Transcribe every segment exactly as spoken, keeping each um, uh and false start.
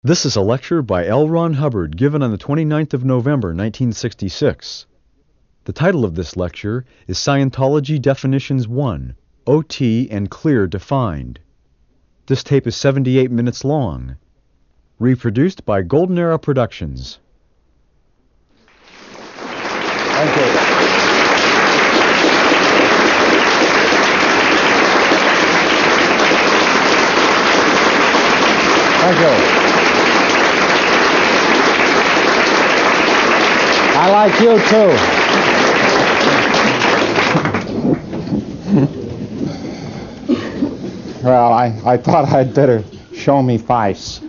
This is a lecture by L. Ron Hubbard given on the twenty-ninth of November, nineteen sixty-six. The title of this lecture is Scientology Definitions one, O T and Clear Defined. This tape is seventy-eight minutes long. Reproduced by Golden Era Productions. Thank you. Thank you. I like you too. Well, I, I thought I'd better show me face.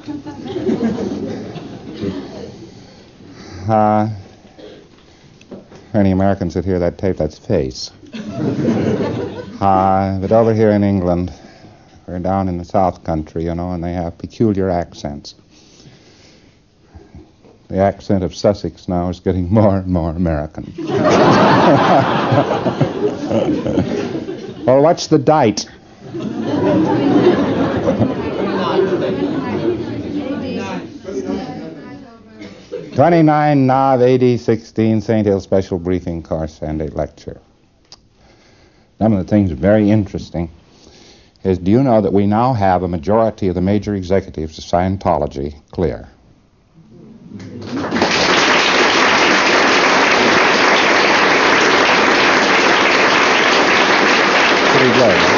Uh, any Americans that hear that tape, that's face. Uh, but over here in England, we're down in the South Country, you know, and they have peculiar accents. The accent of Sussex now is getting more and more American. Well, what's the date? twenty-nine Nav eighty sixteen Saint Hill Special Briefing Course and a lecture. Some of the things very interesting is, do you know that we now have a majority of the major executives of Scientology clear? Pretty good, huh?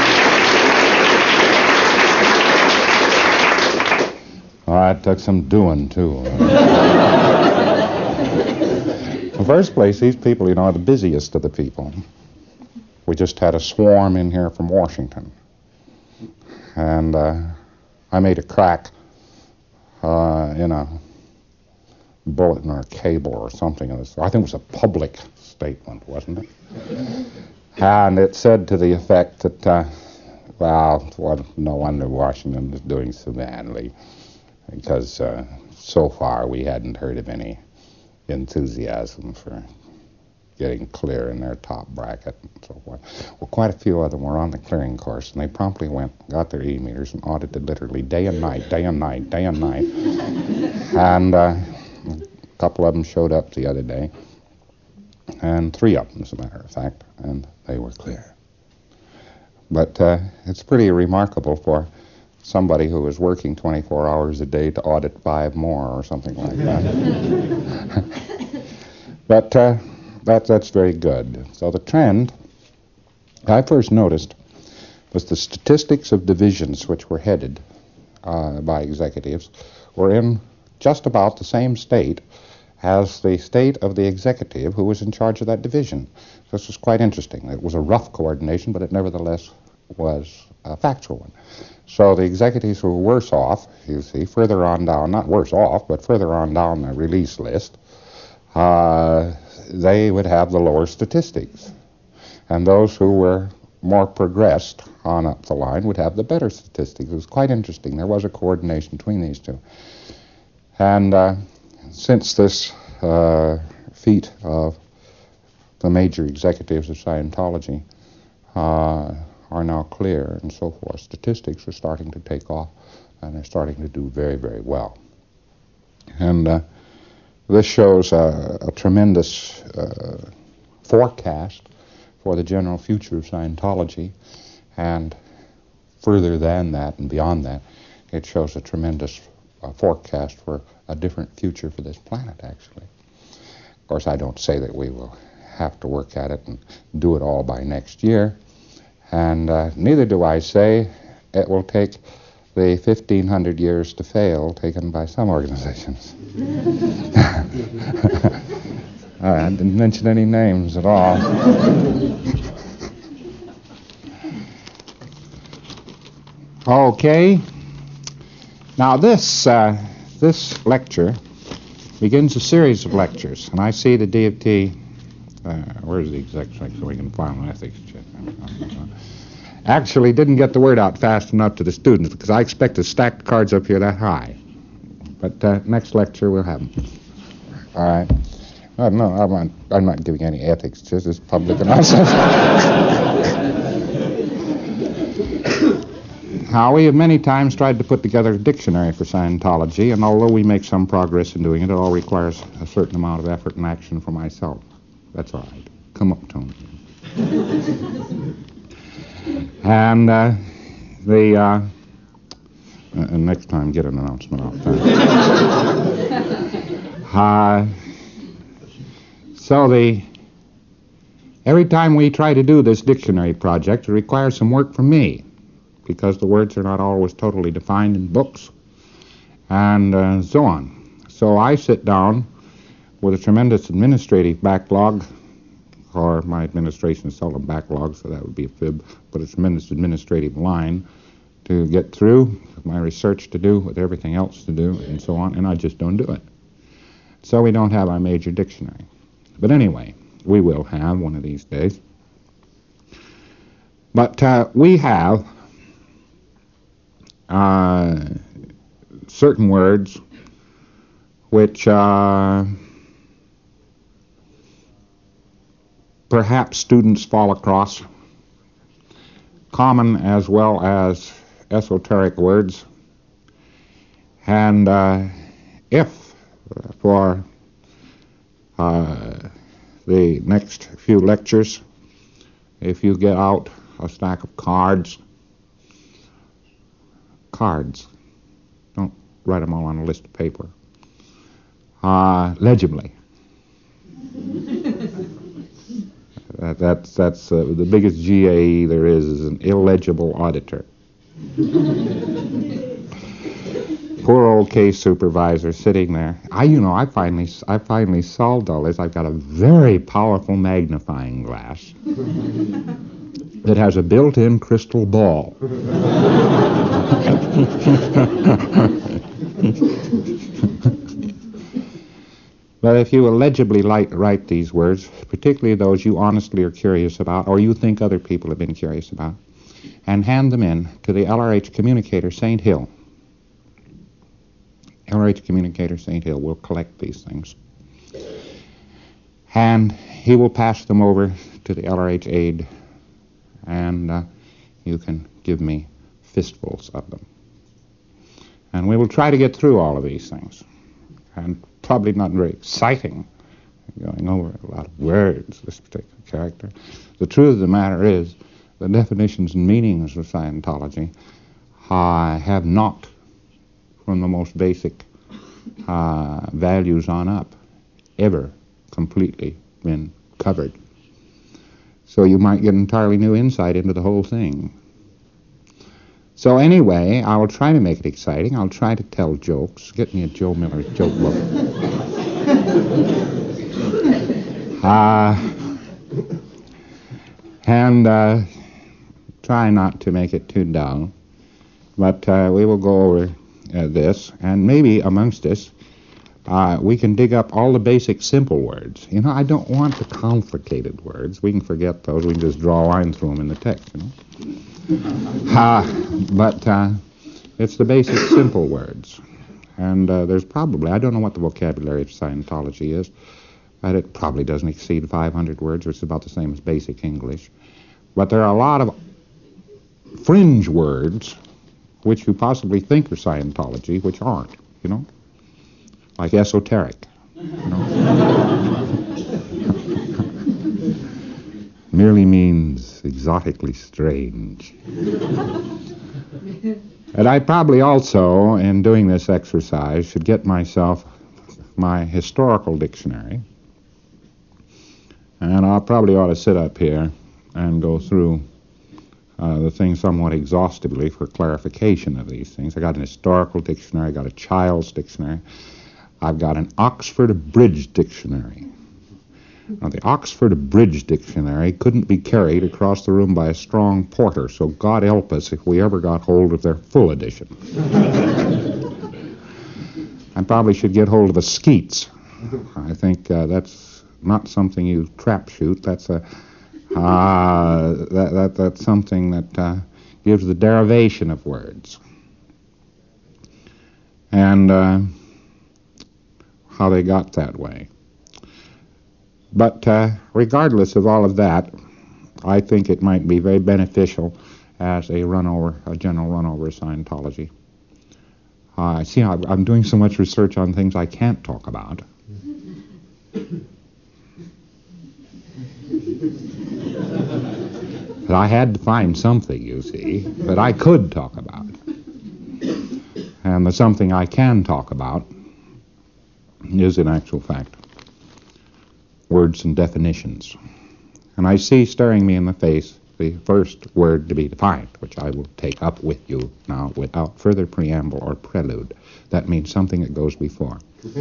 Oh, it took some doing, too. In the first place, these people, you know, are the busiest of the people. We just had a swarm in here from Washington. And uh, I made a crack uh, in a bulletin or a cable or something of this. I think it was a public statement, wasn't it? And it said to the effect that, uh, well, well, no wonder Washington is doing so badly, because uh, so far we hadn't heard of any enthusiasm for getting clear in their top bracket and so forth. Well, quite a few of them were on the clearing course, and they promptly went, got their e-meters, and audited literally day and night, day and night, day and night. And uh, a couple of them showed up the other day, and three of them, as a matter of fact, and they were clear. But uh, it's pretty remarkable for somebody who was working twenty-four hours a day to audit five more or something like that. But uh, that, that's very good. So the trend I first noticed was the statistics of divisions which were headed uh, by executives were in just about the same state as the state of the executive who was in charge of that division. This was quite interesting. It was a rough coordination, but it nevertheless was a factual one. So the executives who were worse off, you see, further on down, not worse off, but further on down the release list, uh, they would have the lower statistics. And those who were more progressed on up the line would have the better statistics. It was quite interesting. There was a coordination between these two. And uh, since this uh, feat of the major executives of Scientology uh, are now clear and so forth, statistics are starting to take off, and they're starting to do very, very well. And uh, this shows a, a tremendous uh, forecast for the general future of Scientology, and further than that and beyond that, it shows a tremendous uh, forecast for a different future for this planet, actually. Of course, I don't say that we will have to work at it and do it all by next year, and uh, neither do I say it will take the fifteen hundred years to fail taken by some organizations. I didn't mention any names at all. Okay. Now this uh, this lecture begins a series of lectures, and I see the D F T. Uh, where's the exec so we can file an ethics check? Actually didn't get the word out fast enough to the students, because I expect to stack the cards up here that high. But uh, next lecture we'll have them. All right. Uh, no, I'm not, I'm not giving any ethics, just as public announcement. Now, we have many times tried to put together a dictionary for Scientology, and although we make some progress in doing it, it all requires a certain amount of effort and action for myself. That's all right. Come up, Tony. and uh, the uh, and next time, get an announcement out there. uh, so the every time we try to do this dictionary project, it requires some work from me, because the words are not always totally defined in books, and uh, so on. So I sit down with a tremendous administrative backlog, or my administration is seldom backlog, so that would be a fib, but a tremendous administrative line to get through, with my research to do, with everything else to do, and so on, and I just don't do it. So we don't have our major dictionary. But anyway, we will have one of these days. But uh, we have Uh, certain words which uh, perhaps students fall across, common as well as esoteric words, and uh, if for uh, the next few lectures, if you get out a stack of cards, cards. Don't write them all on a list of paper. Uh, legibly. that, that's that's uh, the biggest G A E there is is an illegible auditor. Poor old case supervisor sitting there. I, you know, I finally, I finally solved all this. I've got a very powerful magnifying glass that has a built-in crystal ball. But if you illegibly light, write these words, particularly those you honestly are curious about or you think other people have been curious about, and hand them in to the L R H communicator, Saint Hill. L R H communicator, Saint Hill will collect these things. And he will pass them over to the L R H aide, and uh, you can give me fistfuls of them. And we will try to get through all of these things. And probably not very exciting, going over a lot of words, this particular character. The truth of the matter is, the definitions and meanings of Scientology uh, have not, from the most basic uh, values on up, ever completely been covered. So you might get entirely new insight into the whole thing. So anyway, I will try to make it exciting. I'll try to tell jokes. Get me a Joe Miller joke book. uh, and uh, try not to make it too dull. But uh, we will go over uh, this, and maybe amongst us, uh, we can dig up all the basic simple words. You know, I don't want the complicated words. We can forget those. We can just draw a line through them in the text, you know. Uh, but uh, it's the basic simple words. And uh, there's probably, I don't know what the vocabulary of Scientology is, but it probably doesn't exceed five hundred words, which is about the same as basic English. But there are a lot of fringe words which you possibly think are Scientology, which aren't, you know, like esoteric, you know. Merely means exotically strange. And I probably also, in doing this exercise, should get myself my historical dictionary, and I'll probably ought to sit up here and go through uh, the thing somewhat exhaustively for clarification of these things. I got an historical dictionary, I got a child's dictionary, I've got an Oxford Bridge Dictionary. Now, the Oxford Bridge Dictionary couldn't be carried across the room by a strong porter, so God help us if we ever got hold of their full edition. I probably should get hold of a Skeets. I think uh, that's not something you trap shoot. That's a uh, that, that that's something that uh, gives the derivation of words and uh, how they got that way. But uh, regardless of all of that, I think it might be very beneficial as a runover, a general runover of Scientology. Uh, see, I, I'm doing so much research on things I can't talk about. But I had to find something, you see, that I could talk about. And the something I can talk about is, in actual fact, words and definitions. And I see staring me in the face the first word to be defined, which I will take up with you now without further preamble or prelude. That means something that goes before.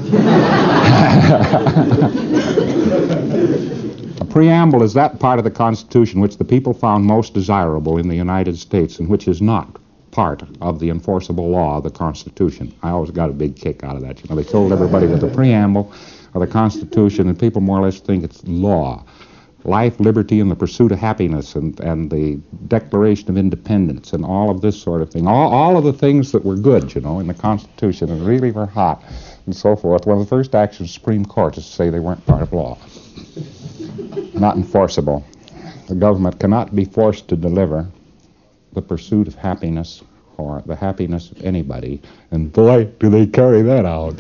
A preamble is that part of the Constitution which the people found most desirable in the United States and which is not part of the enforceable law of the Constitution. I always got a big kick out of that. You know, they told everybody that the preamble of the Constitution, and people more or less think it's law. Life, liberty, and the pursuit of happiness, and, and the Declaration of Independence, and all of this sort of thing. All, all of the things that were good, you know, in the Constitution, and really were hot, and so forth. One of the first actions of the Supreme Court is to say they weren't part of law. Not enforceable. The government cannot be forced to deliver the pursuit of happiness or the happiness of anybody, and boy, do they carry that out.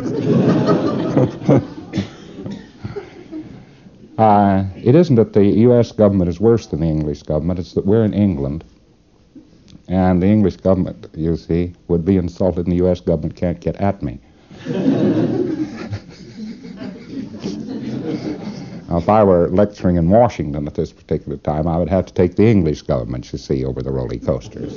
Uh, it isn't that the U S government is worse than the English government, it's that we're in England, and the English government, you see, would be insulted and the U S government can't get at me. Now, if I were lecturing in Washington at this particular time, I would have to take the English government, you see, over the roller coasters.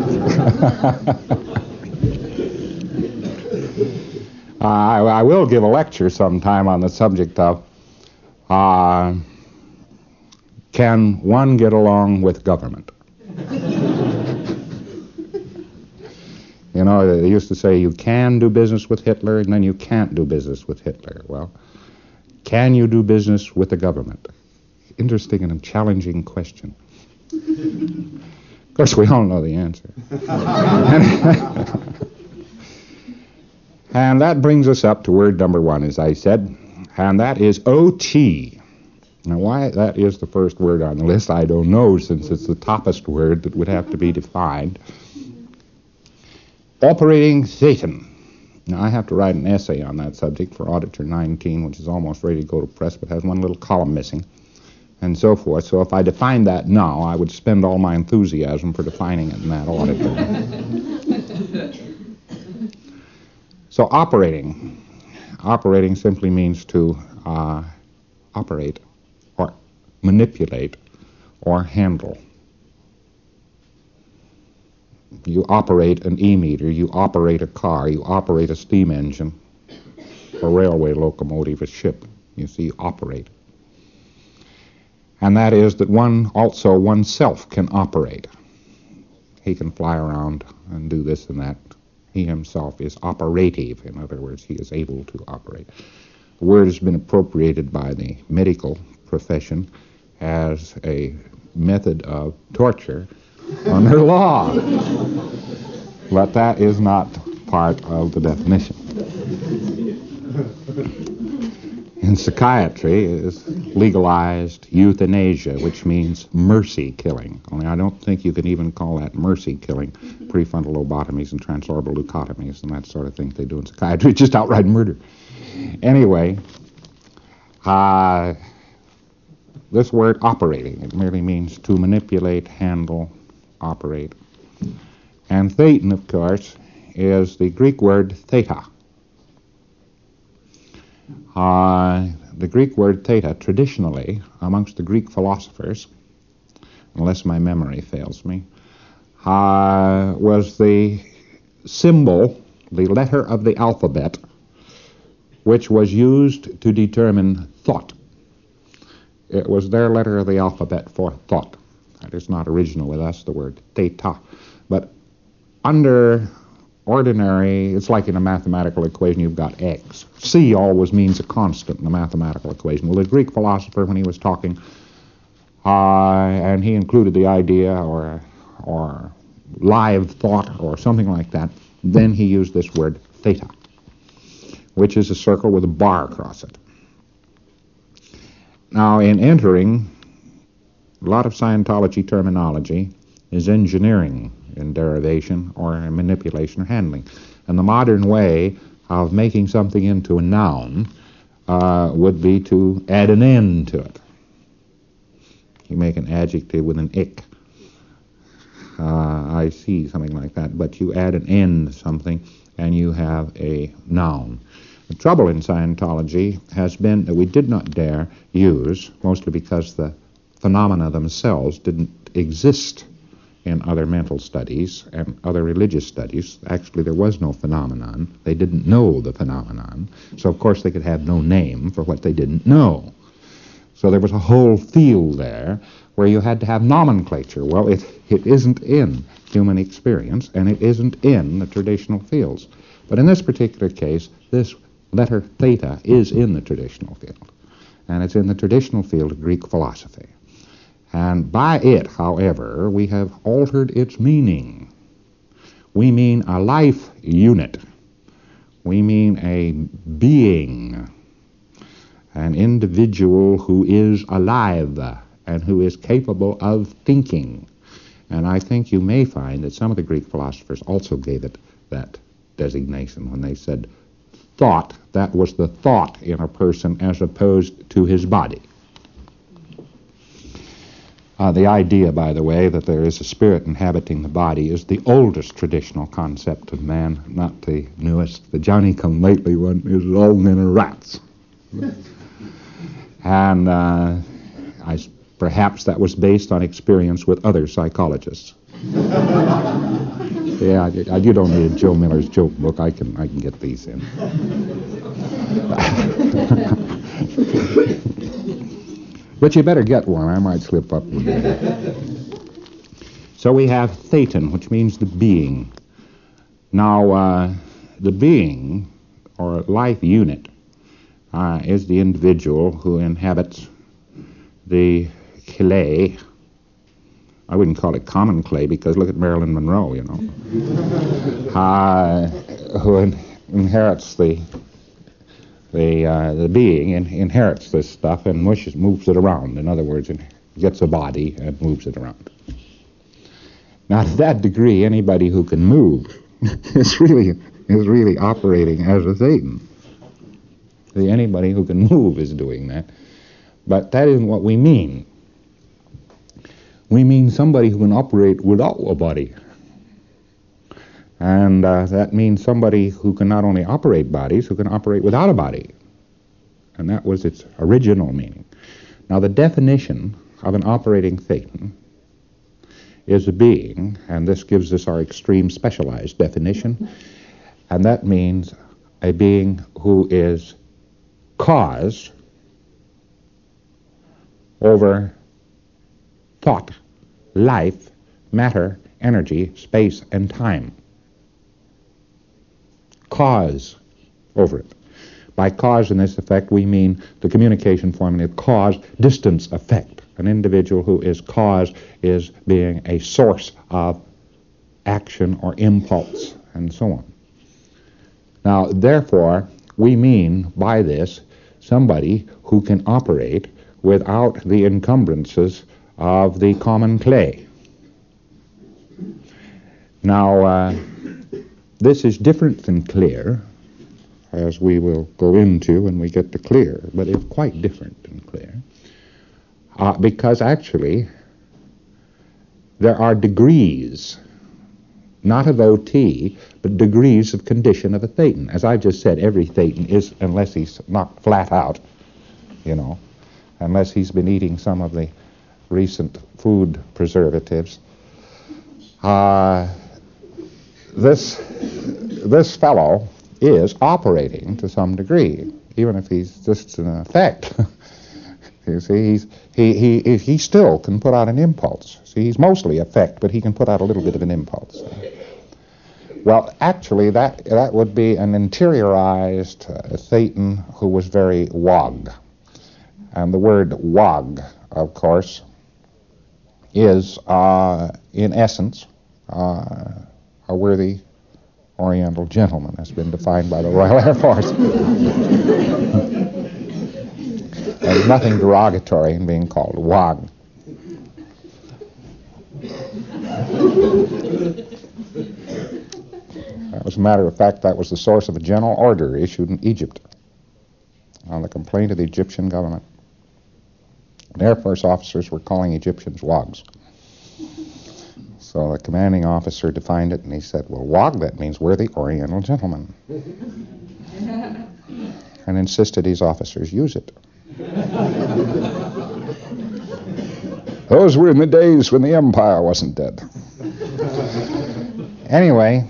uh, I, I will give a lecture sometime on the subject of Uh, can one get along with government? You know, they used to say you can do business with Hitler and then you can't do business with Hitler. Well, can you do business with the government? Interesting and challenging question. Of course, we all know the answer. And that brings us up to word number one, as I said. And that is O T. Now, why that is the first word on the list, I don't know, since it's the toppest word that would have to be defined. Operating Satan. Now, I have to write an essay on that subject for Auditor nineteen, which is almost ready to go to press, but has one little column missing, and so forth. So if I defined that now, I would spend all my enthusiasm for defining it in that auditor. So operating. Operating simply means to uh, operate or manipulate or handle. You operate an e-meter, you operate a car, you operate a steam engine, a railway locomotive, a ship. You see, operate. And that is that one also oneself can operate. He can fly around and do this and that. He himself is operative. In other words, he is able to operate. The word has been appropriated by the medical profession as a method of torture under law. But that is not part of the definition. In psychiatry is legalized euthanasia, which means mercy killing. Only I don't think you can even call that mercy killing. Prefrontal lobotomies and transorbital leucotomies and that sort of thing they do in psychiatry. It's just outright murder. Anyway, uh, this word operating, it merely means to manipulate, handle, operate. And thetan, of course, is the Greek word theta. Uh, the Greek word theta, traditionally, amongst the Greek philosophers, unless my memory fails me, uh, was the symbol, the letter of the alphabet, which was used to determine thought. It was their letter of the alphabet for thought. That is not original with us, the word theta. But under ordinary, it's like in a mathematical equation, you've got x. C always means a constant in a mathematical equation. Well, the Greek philosopher, when he was talking, uh, and he included the idea or, or live thought or something like that, then he used this word theta, which is a circle with a bar across it. Now, in entering a lot of Scientology terminology, is engineering in derivation or in manipulation or handling. And the modern way of making something into a noun uh, would be to add an N to it. You make an adjective with an ick. Uh, I see, something like that. But you add an N to something and you have a noun. The trouble in Scientology has been that we did not dare use, mostly because the phenomena themselves didn't exist in other mental studies and other religious studies. Actually, there was no phenomenon. They didn't know the phenomenon. So, of course, they could have no name for what they didn't know. So there was a whole field there where you had to have nomenclature. Well, it, it isn't in human experience, and it isn't in the traditional fields. But in this particular case, this letter theta is in the traditional field, and it's in the traditional field of Greek philosophy. And by it, however, we have altered its meaning. We mean a life unit. We mean a being, an individual who is alive and who is capable of thinking. And I think you may find that some of the Greek philosophers also gave it that designation when they said thought. That was the thought in a person as opposed to his body. Uh, the idea, by the way, that there is a spirit inhabiting the body is the oldest traditional concept of man, not the newest. The Johnny-come-lately one is all men are rats. And uh, I, perhaps that was based on experience with other psychologists. Yeah, you don't need Joe Miller's joke book. I can, I can get these in. But you better get one. I might slip up with it. So we have thetan, which means the being. Now, uh, the being, or life unit, uh, is the individual who inhabits the clay. I wouldn't call it common clay, because look at Marilyn Monroe, you know. uh, who in, inherits the the uh, the being in, inherits this stuff and mushes, moves it around. In other words, it gets a body and moves it around. Now, to that degree, anybody who can move is really is really operating as a thetan. See, anybody who can move is doing that, but that isn't what we mean. We mean somebody who can operate without a body. And uh, that means somebody who can not only operate bodies, who can operate without a body. And that was its original meaning. Now, the definition of an operating thetan is a being, and this gives us our extreme specialized definition, and that means a being who is cause over thought, life, matter, energy, space, and time. Cause over it. By cause in this effect, we mean the communication formula cause, distance, effect. An individual who is cause is being a source of action or impulse, and so on. Now, therefore, we mean by this somebody who can operate without the encumbrances of the common clay. Now, uh, this is different than clear, as we will go into when we get to clear, but it's quite different than clear, uh, because actually there are degrees, not of O T, but degrees of condition of a thetan. As I just said, every thetan is, unless he's not flat out, you know, unless he's been eating some of the recent food preservatives. Uh, this this fellow is operating to some degree, even if he's just an effect. You see, he's, he, he, he still can put out an impulse. See, he's mostly effect, but he can put out a little bit of an impulse. Well, actually, that, that would be an interiorized uh, thetan who was very wog. And the word wog, of course, is, uh, in essence, uh, a worthy Oriental gentleman, has been defined by the Royal Air Force. There's nothing derogatory in being called wog. As a matter of fact, that was the source of a general order issued in Egypt on the complaint of the Egyptian government. And Air Force officers were calling Egyptians wogs. So the commanding officer defined it, and he said, well, wog, that means worthy Oriental gentleman. And insisted his officers use it. Those were in the days when the empire wasn't dead. Anyway,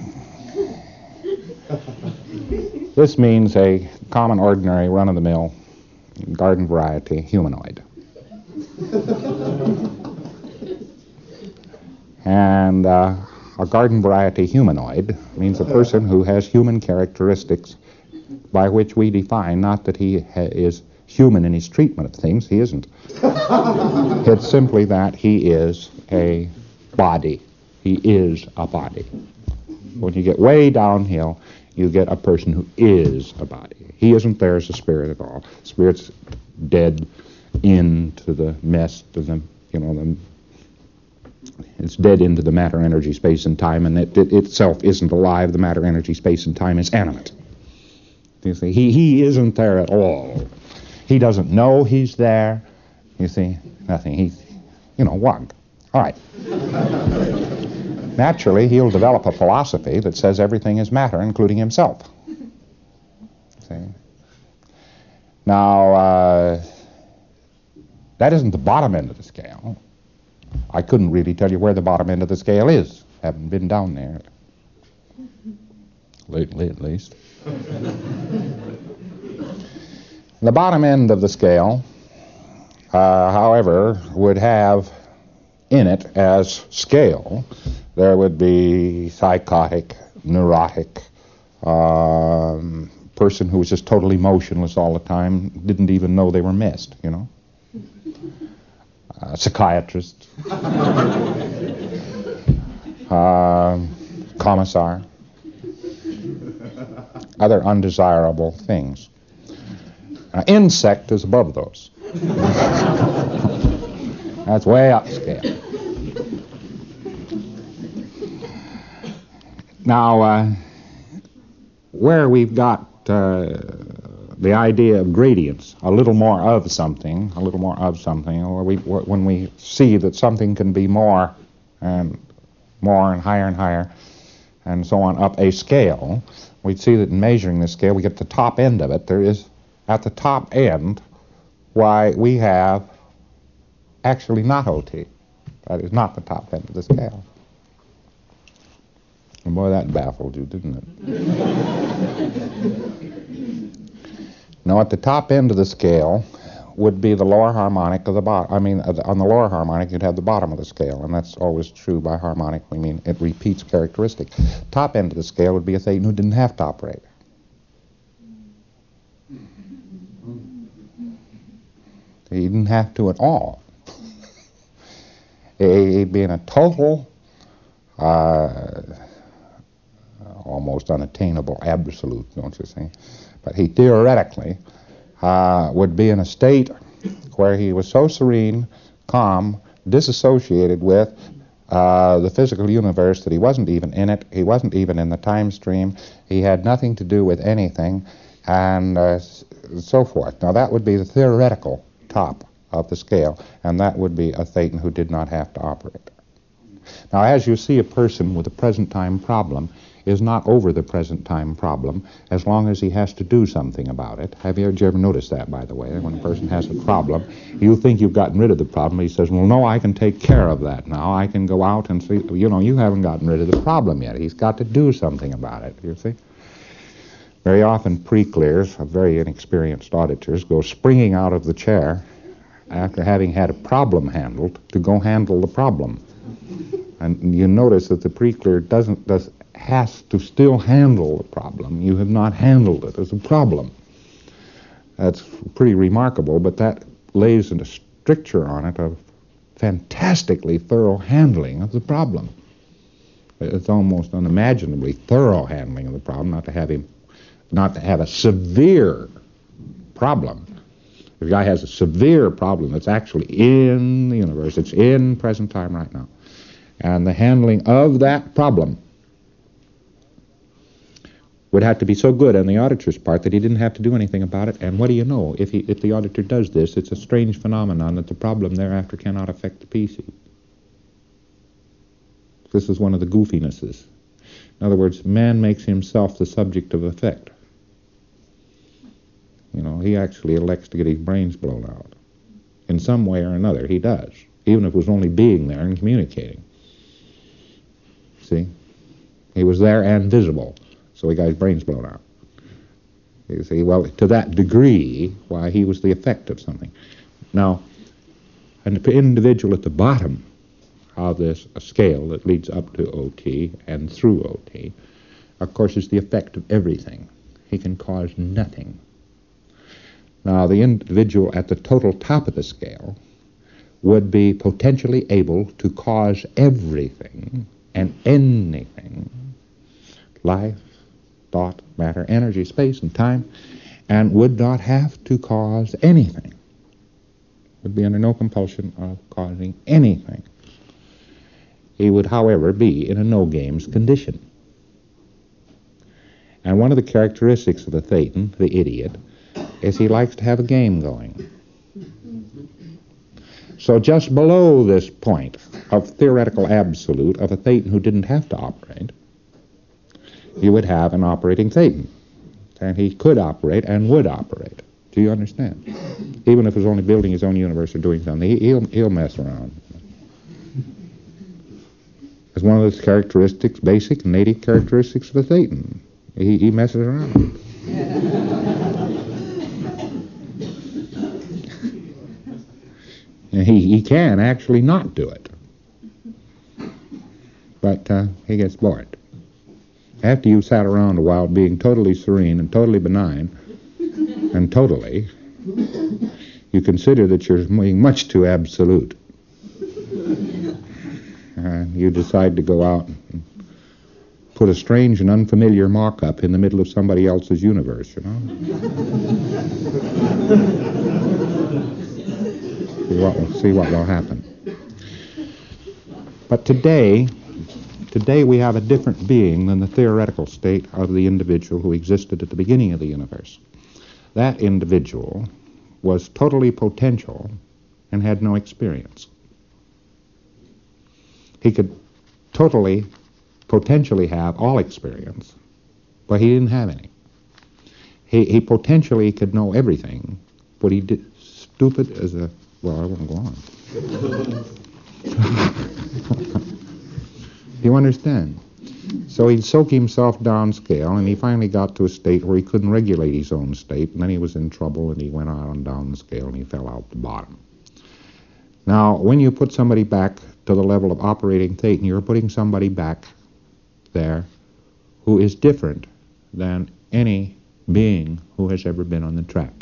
this means a common, ordinary, run-of-the-mill, garden variety humanoid. And uh, a garden variety humanoid means a person who has human characteristics by which we define not that he ha- is human in his treatment of things. He isn't. It's simply that he is a body. He is a body. When you get way downhill, you get a person who is a body. He isn't there as a spirit at all. Spirit's dead into the mess of the, you know, the, it's dead into the matter, energy, space, and time, and it, it itself isn't alive. The matter, energy, space, and time is animate. You see, he, he isn't there at all. He doesn't know he's there. You see, nothing. He's, you know, wog. All right. Naturally, he'll develop a philosophy that says everything is matter, including himself. See? Now, uh, that isn't the bottom end of the scale. I couldn't really tell you where the bottom end of the scale is. Haven't been down there. Lately, at least. The bottom end of the scale, uh, however, would have in it as scale, there would be psychotic, neurotic, um, person who was just totally motionless all the time, didn't even know they were missed, you know. Uh, psychiatrist, uh, commissar, other undesirable things. Uh, insect is above those. That's way upscale. Now, uh, where we've got uh, the idea of gradients, a little more of something, a little more of something, or we, when we see that something can be more and more and higher and higher, and so on, up a scale, we see that in measuring this scale, we get the top end of it. There is, at the top end, why we have actually not O T. That is not the top end of the scale. And boy, that baffled you, didn't it? Now, at the top end of the scale would be the lower harmonic of the bottom. I mean, on the lower harmonic, you'd have the bottom of the scale, and that's always true by harmonic. We mean it repeats characteristic. Top end of the scale would be a Thetan who didn't have to operate. He didn't have to at all. He'd be in a total, uh, almost unattainable absolute, don't you see? But he theoretically uh, would be in a state where he was so serene, calm, disassociated with uh, the physical universe that he wasn't even in it, he wasn't even in the time stream, he had nothing to do with anything, and uh, so forth. Now that would be the theoretical top of the scale, and that would be a Thetan who did not have to operate. Now, as you see, a person with a present time problem is not over the present time problem as long as he has to do something about it. Have you, you ever noticed that, by the way? When a person has a problem, you think you've gotten rid of the problem. He says, well, no, I can take care of that now. I can go out and see. You know, you haven't gotten rid of the problem yet. He's got to do something about it, you see? Very often pre-clears, very inexperienced auditors, go springing out of the chair after having had a problem handled to go handle the problem. And you notice that the pre-clear doesn't, does, has to still handle the problem. You have not handled it as a problem. That's pretty remarkable, but that lays a stricture on it of fantastically thorough handling of the problem. It's almost unimaginably thorough handling of the problem, not to have him, not to have a severe problem. If a guy has a severe problem that's actually in the universe, it's in present time right now, And the handling of that problem would have to be so good on the auditor's part that he didn't have to do anything about it. And what do you know? If, he, if the auditor does this, it's a strange phenomenon that the problem thereafter cannot affect the P C. This is one of the goofinesses. In other words, man makes himself the subject of effect. You know, he actually elects to get his brains blown out. In some way or another, he does. Even if it was only being there and communicating. See? He was there and visible, so he got his brains blown out. You see, well, to that degree, why, he was the effect of something. Now, an individual at the bottom of this scale that leads up to O T and through O T, of course, is the effect of everything. He can cause nothing. Now, the individual at the total top of the scale would be potentially able to cause everything and anything, life, thought, matter, energy, space, and time, and would not have to cause anything. Would be under no compulsion of causing anything. He would, however, be in a no-games condition. And one of the characteristics of the Thetan, the idiot, is he likes to have a game going. So just below this point of theoretical absolute of a Thetan who didn't have to operate, you would have an operating Thetan. And he could operate and would operate. Do you understand? Even if he's only building his own universe or doing something, he, he'll, he'll mess around. It's one of those characteristics, basic, native characteristics of a Thetan. He, he messes around. And he, he can actually not do it. But uh, he gets bored. After you've sat around a while being totally serene and totally benign, and totally, you consider that you're being much too absolute. Uh, you decide to go out and put a strange and unfamiliar mock-up in the middle of somebody else's universe, you know? see, what will, see what will happen. But today, today we have a different being than the theoretical state of the individual who existed at the beginning of the universe. That individual was totally potential and had no experience. He could totally, potentially have all experience, but he didn't have any. He, he potentially could know everything, but he did stupid as a, well, I won't go on. Do you understand? So he'd soak himself downscale, and he finally got to a state where he couldn't regulate his own state, and then he was in trouble, and he went on down the scale, and he fell out the bottom. Now, when you put somebody back to the level of operating Thetan, you're putting somebody back there who is different than any being who has ever been on the track.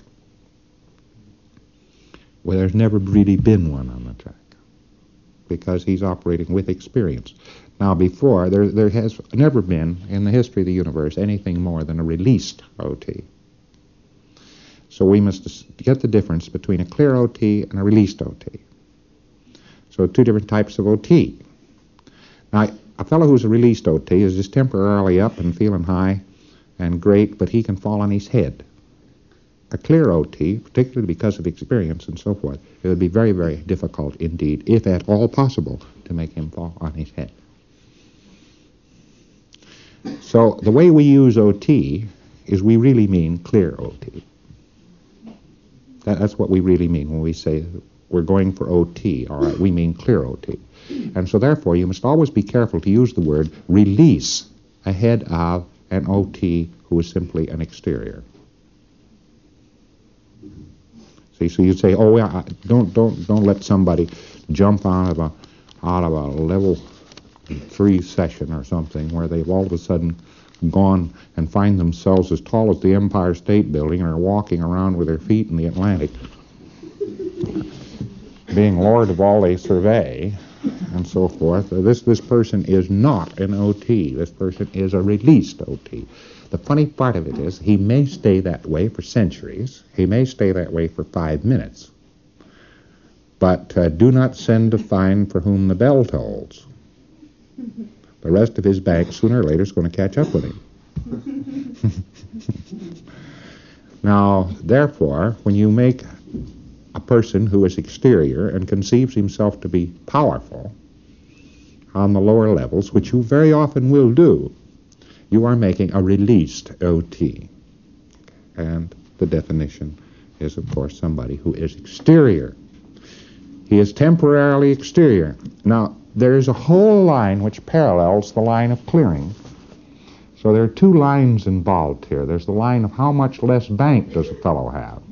Well, there's never really been one on the track, because he's operating with experience. Now, before, there, there has never been, in the history of the universe, anything more than a released O T. So we must get the difference between a clear O T and a released O T. So two different types of O T. Now, a fellow who's a released O T is just temporarily up and feeling high and great, but he can fall on his head. A clear O T, particularly because of experience and so forth, it would be very, very difficult indeed, if at all possible, to make him fall on his head. So the way we use O T is we really mean clear O T. That, that's what we really mean when we say we're going for O T, all right, we mean clear O T. And so therefore you must always be careful to use the word release ahead of an O T who is simply an exterior. See, so you say, oh, yeah, don't don't don't let somebody jump out of a out of a level three session or something where they've all of a sudden gone and find themselves as tall as the Empire State Building and are walking around with their feet in the Atlantic, being lord of all they survey, and so forth. This this person is not an O T. This person is a released O T. The funny part of it is he may stay that way for centuries. He may stay that way for five minutes. But uh, do not send to find for whom the bell tolls. The rest of his bank, sooner or later, is going to catch up with him. Now, therefore, when you make a person who is exterior and conceives himself to be powerful on the lower levels, which you very often will do, you are making a released O T. And the definition is, of course, somebody who is exterior. He is temporarily exterior. Now, there is a whole line which parallels the line of clearing. So there are two lines involved here. There's the line of how much less bank does a fellow have.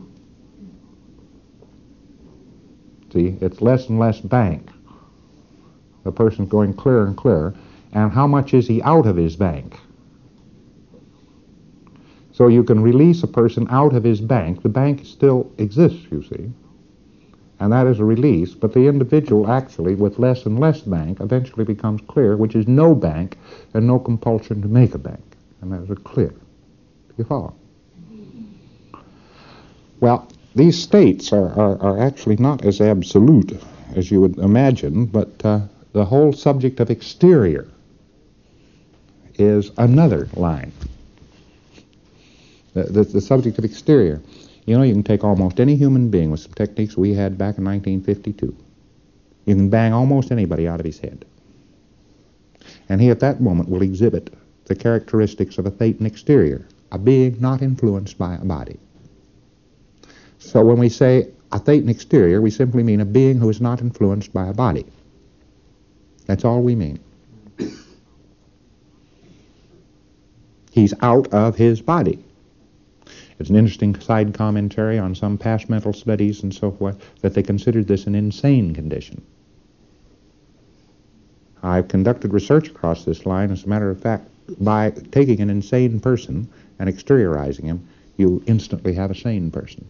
See, it's less and less bank. The person's going clearer and clearer. And how much is he out of his bank? So you can release a person out of his bank. The bank still exists, you see. And that is a release, but the individual actually, with less and less bank, eventually becomes clear, which is no bank and no compulsion to make a bank. And that is a clear. Do you follow? Well, these states are, are, are actually not as absolute as you would imagine, but uh, the whole subject of exterior is another line. The, the, the subject of exterior. You know, you can take almost any human being with some techniques we had back in nineteen fifty-two. You can bang almost anybody out of his head. And he at that moment will exhibit the characteristics of a thetan exterior, a being not influenced by a body. So when we say a thetan exterior, we simply mean a being who is not influenced by a body. That's all we mean. He's out of his body. It's an interesting side commentary on some past mental studies and so forth that they considered this an insane condition. I've conducted research across this line. As a matter of fact, by taking an insane person and exteriorizing him, you instantly have a sane person.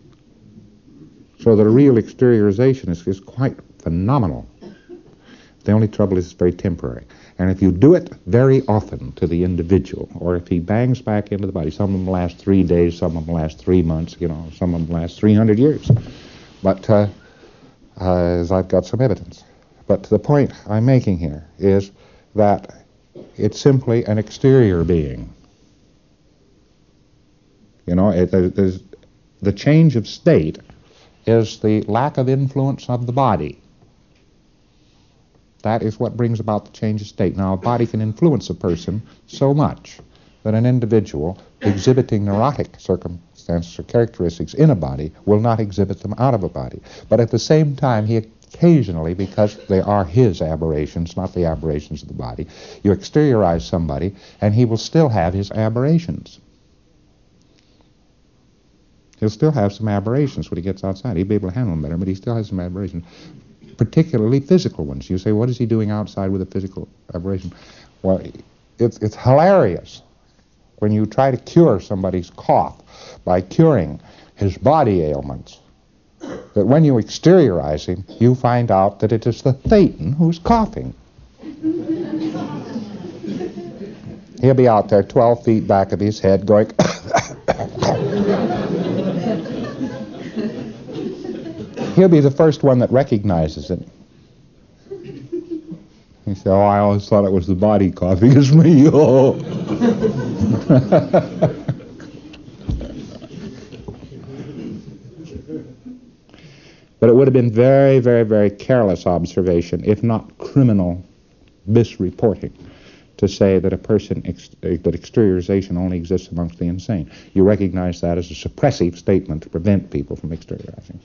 So the real exteriorization is, is quite phenomenal. The only trouble is it's very temporary. And if you do it very often to the individual, or if he bangs back into the body, some of them last three days, some of them last three months, you know, some of them last three hundred years. But uh, uh, as I've got some evidence. But the point I'm making here is that it's simply an exterior being. You know, it, there's, the change of state is the lack of influence of the body. That is what brings about the change of state. Now, a body can influence a person so much that an individual exhibiting neurotic circumstances or characteristics in a body will not exhibit them out of a body. But at the same time, he occasionally, because they are his aberrations, not the aberrations of the body, you exteriorize somebody, and he will still have his aberrations. He'll still have some aberrations when he gets outside. He'll be able to handle them better, but he still has some aberrations, particularly physical ones. You say, what is he doing outside with a physical aberration? Well, it's, it's hilarious when you try to cure somebody's cough by curing his body ailments, that when you exteriorize him, you find out that it is the thetan who's coughing. He'll be out there twelve feet back of his head going... He'll be the first one that recognizes it. He said, oh, I always thought it was the body coughing. It's me. Oh. But it would have been very, very, very careless observation, if not criminal misreporting, to say that a person, ex- that exteriorization only exists amongst the insane. You recognize that as a suppressive statement to prevent people from exteriorizing.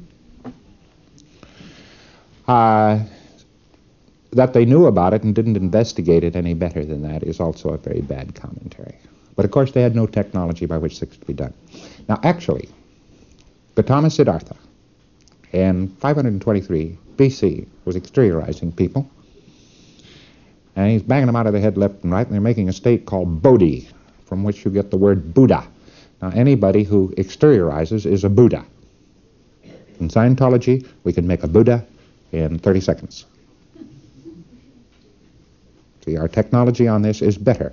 Uh, that they knew about it and didn't investigate it any better than that is also a very bad commentary. But of course they had no technology by which this could be done. Now actually, Gautama Siddhartha in five hundred twenty-three B C was exteriorizing people, and he's banging them out of the head left and right, and they're making a state called Bodhi, from which you get the word Buddha. Now anybody who exteriorizes is a Buddha. In Scientology, we can make a Buddha in thirty seconds. See, our technology on this is better,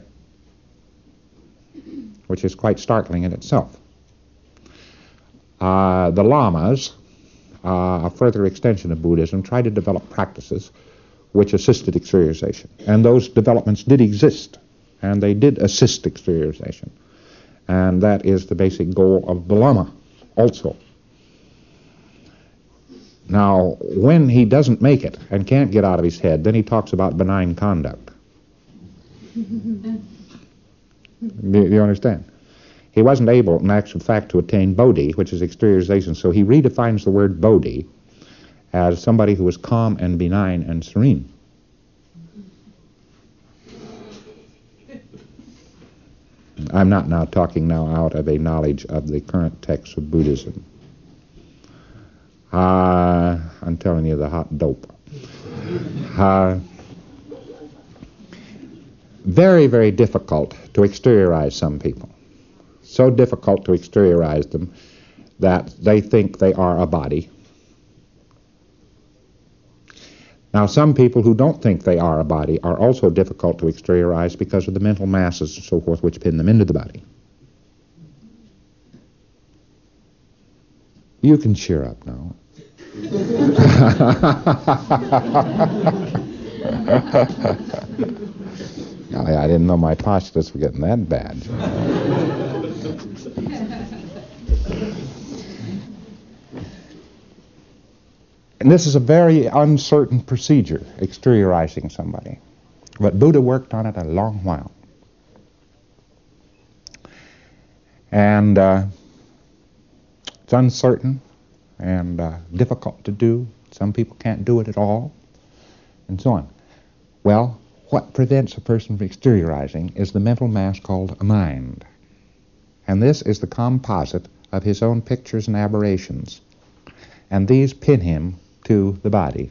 which is quite startling in itself. Uh, the lamas, uh, a further extension of Buddhism, tried to develop practices which assisted exteriorization. And those developments did exist, and they did assist exteriorization. And that is the basic goal of the Lama also. Now, when he doesn't make it and can't get out of his head, then he talks about benign conduct. Do you understand? He wasn't able, in actual fact, to attain bodhi, which is exteriorization, so he redefines the word bodhi as somebody who is calm and benign and serene. I'm not now talking now out of a knowledge of the current texts of Buddhism. Uh, I'm telling you the hot dope. Uh, very, very difficult to exteriorize some people. So difficult to exteriorize them that they think they are a body. Now, some people who don't think they are a body are also difficult to exteriorize because of the mental masses and so forth which pin them into the body. You can cheer up now. I, I didn't know my postulates were getting that bad. And this is a very uncertain procedure, exteriorizing somebody. But Buddha worked on it a long while. And uh, it's uncertain and uh, difficult to do. Some people can't do it at all, and so on. Well, what prevents a person from exteriorizing is the mental mass called a mind. And this is the composite of his own pictures and aberrations. And these pin him to the body.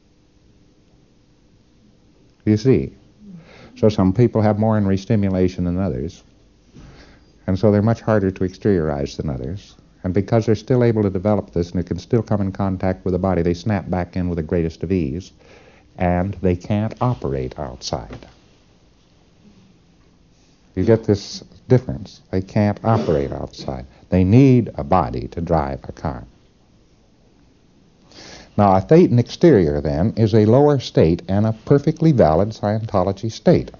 You see? So some people have more in restimulation than others, and so they're much harder to exteriorize than others. And because they're still able to develop this and they can still come in contact with the body, they snap back in with the greatest of ease, and they can't operate outside. You get this difference. They can't operate outside. They need a body to drive a car. Now, a thetan exterior, then, is a lower state and a perfectly valid Scientology state.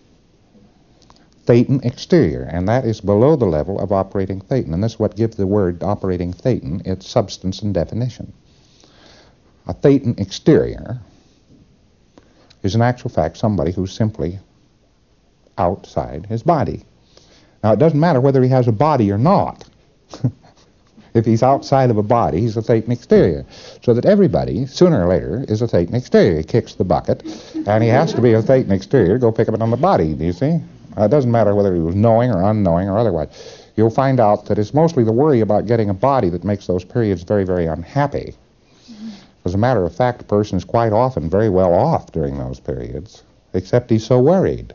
Thetan exterior, and that is below the level of operating thetan. And this is what gives the word operating thetan its substance and definition. A thetan exterior is in actual fact somebody who's simply outside his body. Now, it doesn't matter whether he has a body or not. If he's outside of a body, he's a thetan exterior. So that everybody, sooner or later, is a thetan exterior. He kicks the bucket, and he has to be a thetan exterior to go pick up it on the body, do you see? Uh, it doesn't matter whether he was knowing or unknowing or otherwise. You'll find out that it's mostly the worry about getting a body that makes those periods very, very unhappy. As a matter of fact, a person is quite often very well off during those periods, except he's so worried.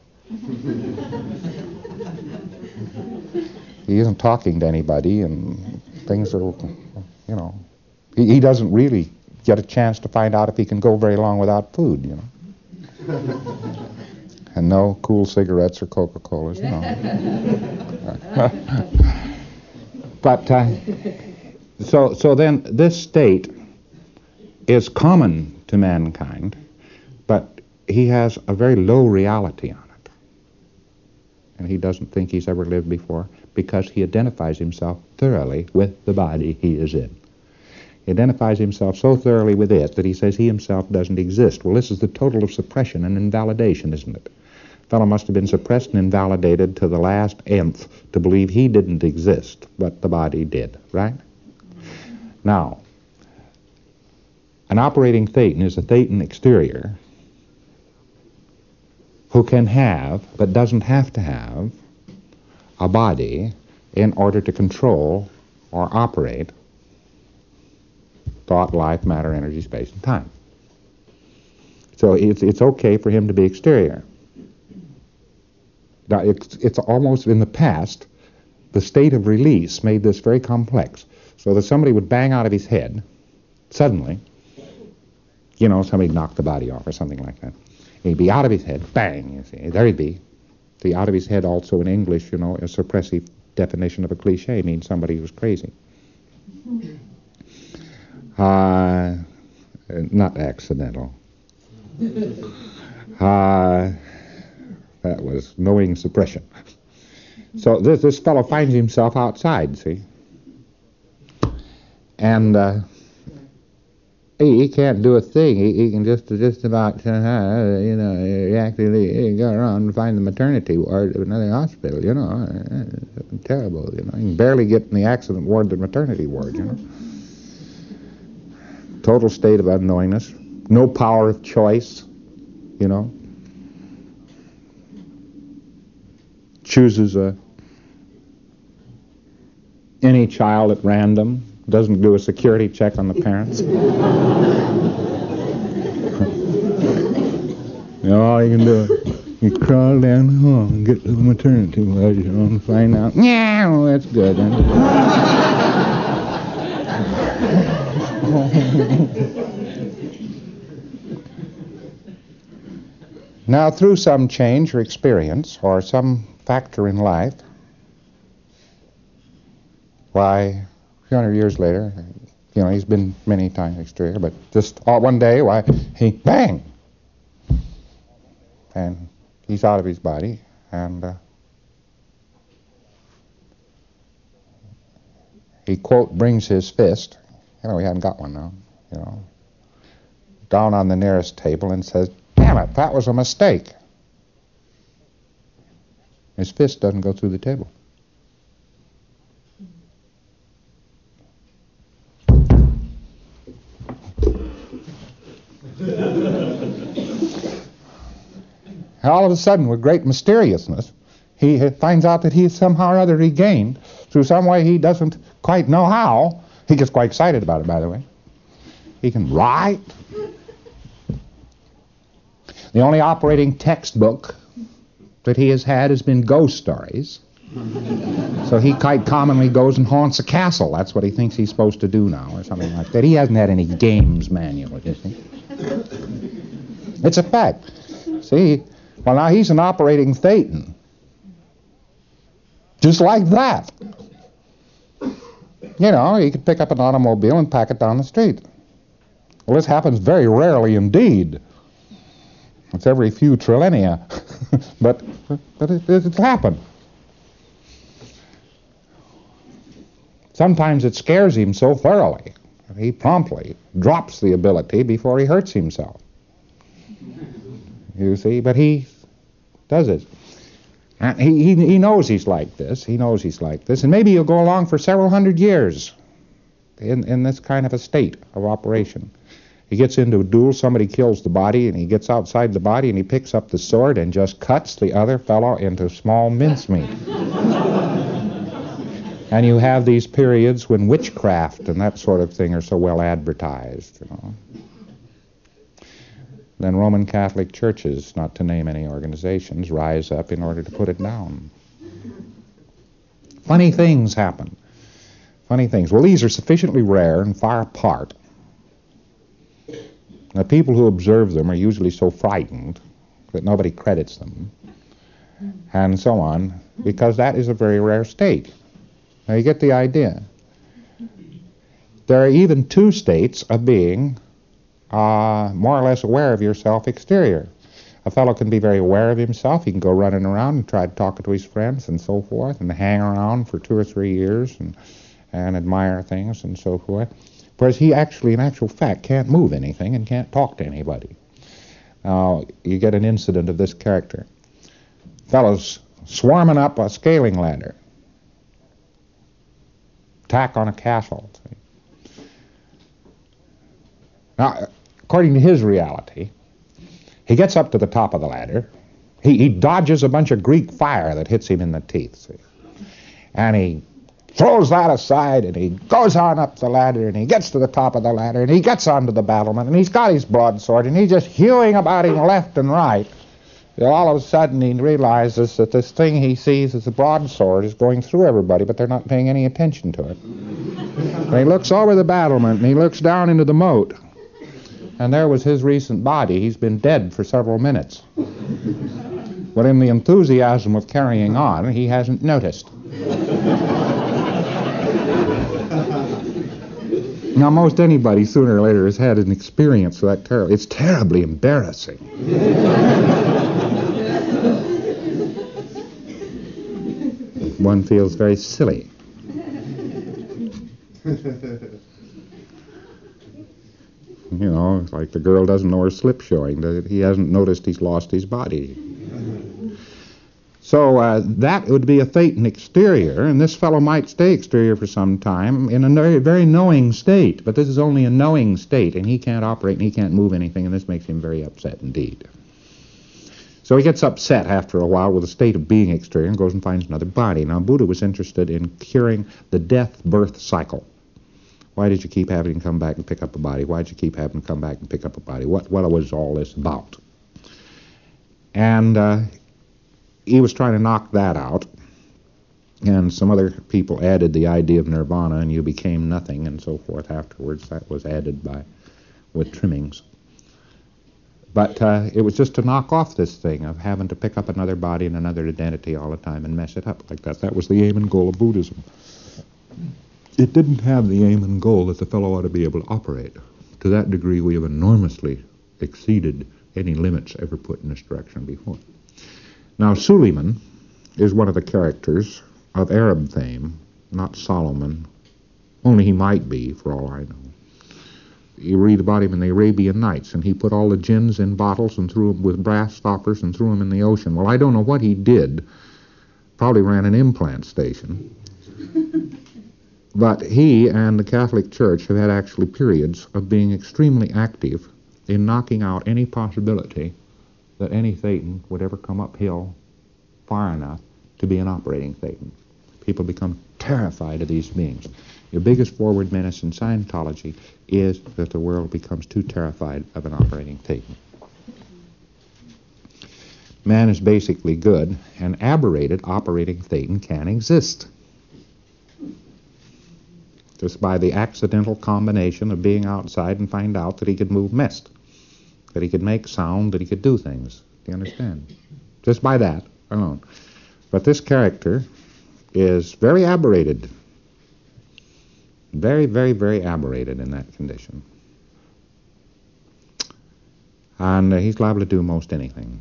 He isn't talking to anybody, and things are, you know, he, he doesn't really get a chance to find out if he can go very long without food, you know. And no cool cigarettes or Coca-Colas, no. But, uh, so, so then this state is common to mankind, but he has a very low reality on it. And he doesn't think he's ever lived before because he identifies himself thoroughly with the body he is in. He identifies himself so thoroughly with it that he says he himself doesn't exist. Well, this is the total of suppression and invalidation, isn't it? The fellow must have been suppressed and invalidated to the last nth to believe he didn't exist, but the body did, right? Now, an operating thetan is a thetan exterior who can have, but doesn't have to have, a body in order to control or operate thought, life, matter, energy, space, and time. So it's, it's okay for him to be exterior. Now, it's, it's almost in the past, the state of release made this very complex, so that somebody would bang out of his head, suddenly, you know, somebody knocked the body off or something like that. He'd be out of his head, bang, you see, there he'd be. The out of his head also in English, you know, a suppressive definition of a cliche means somebody who's crazy. Uh, not accidental. Uh, that was knowing suppression. So this, this fellow finds himself outside, see? And uh, he, he can't do a thing. He, he can just just about, uh, you know, actually go around and find the maternity ward of another hospital, you know. Uh, terrible, you know. He can barely get in the accident ward, the maternity ward, you know. Total state of unknowingness. No power of choice, you know. Chooses a, any child at random. Doesn't do a security check on the parents. You know, all you can do is you crawl down the hall and get to the maternity ward, you know, and find out, yeah, well, that's good. Now, through some change or experience or some factor in life, why, a few hundred years later, you know, he's been many times exterior, but just all one day, why, he, bang! And he's out of his body, and uh, he, quote, brings his fist, you know, he hadn't got one now, you know, down on the nearest table and says, damn it, that was a mistake. His fist doesn't go through the table. All of a sudden, with great mysteriousness, he finds out that he somehow or other regained, through some way he doesn't quite know how. He gets quite excited about it, by the way. He can write. The only operating textbook that he has had has been ghost stories. So he quite commonly goes and haunts a castle. That's what he thinks he's supposed to do now, or something like that. He hasn't had any games manual, you see. It's a fact. See, well, now he's an operating Thetan. Just like that. You know, he could pick up an automobile and pack it down the street. Well, this happens very rarely indeed. It's every few trillennia. but but it, it's happened. Sometimes it scares him so thoroughly that he promptly drops the ability before he hurts himself. You see, but he does it. And he, he, he knows he's like this. He knows he's like this. And maybe he'll go along for several hundred years in, in this kind of a state of operation. He gets into a duel, somebody kills the body, and he gets outside the body, and he picks up the sword and just cuts the other fellow into small mincemeat. And you have these periods when witchcraft and that sort of thing are so well advertised, you know. Then Roman Catholic churches, not to name any organizations, rise up in order to put it down. Funny things happen. Funny things. Well, these are sufficiently rare and far apart. The people who observe them are usually so frightened that nobody credits them, and so on, because that is a very rare state. Now you get the idea. There are even two states of being uh, more or less aware of yourself exterior. A fellow can be very aware of himself. He can go running around and try to talk to his friends and so forth, and hang around for two or three years and, and admire things and so forth. Whereas he actually, in actual fact, can't move anything and can't talk to anybody. Now, you get an incident of this character. Fellows swarming up a scaling ladder. Attack on a castle. Now, according to his reality, he gets up to the top of the ladder. He, he dodges a bunch of Greek fire that hits him in the teeth. See? And he throws that aside, and he goes on up the ladder, and he gets to the top of the ladder, and he gets onto the battlement, and he's got his broadsword, and he's just hewing about him left and right. Till all of a sudden he realizes that this thing he sees as a broadsword is going through everybody, but they're not paying any attention to it. And he looks over the battlement, and he looks down into the moat, and there was his recent body. He's been dead for several minutes. But in the enthusiasm of carrying on, he hasn't noticed. Now, most anybody sooner or later has had an experience with that terrible. It's terribly embarrassing. One feels very silly. You know, it's like the girl doesn't know her slip showing. That he hasn't noticed he's lost his body. So uh, that would be a Thetan exterior, and this fellow might stay exterior for some time in a very, very knowing state. But this is only a knowing state, and he can't operate and he can't move anything, and this makes him very upset indeed. So he gets upset after a while with the state of being exterior and goes and finds another body. Now, Buddha was interested in curing the death-birth cycle. Why did you keep having to come back and pick up a body? Why did you keep having to come back and pick up a body? What, what was all this about? And uh, he was trying to knock that out. And some other people added the idea of nirvana, and you became nothing, and so forth afterwards. That was added by with trimmings. But uh, it was just to knock off this thing of having to pick up another body and another identity all the time and mess it up like that. That was the aim and goal of Buddhism. It didn't have the aim and goal that the fellow ought to be able to operate. To that degree, we have enormously exceeded any limits ever put in this direction before. Now, Suleiman is one of the characters of Arab fame, not Solomon. Only he might be, for all I know. You read about him in the Arabian Nights, and he put all the jinns in bottles and threw them with brass stoppers and threw them in the ocean. Well, I don't know what he did. Probably ran an implant station. But he and the Catholic Church have had actually periods of being extremely active in knocking out any possibility that any Thetan would ever come uphill far enough to be an operating Thetan. People become terrified of these beings. Your biggest forward menace in Scientology is that the world becomes too terrified of an operating Thetan. Man is basically good. An aberrated operating Thetan can exist. Just by the accidental combination of being outside and find out that he could move mist, that he could make sound, that he could do things. Do you understand? Just by that alone. But this character is very aberrated. Very, very, very aberrated in that condition. And uh, he's liable to do most anything.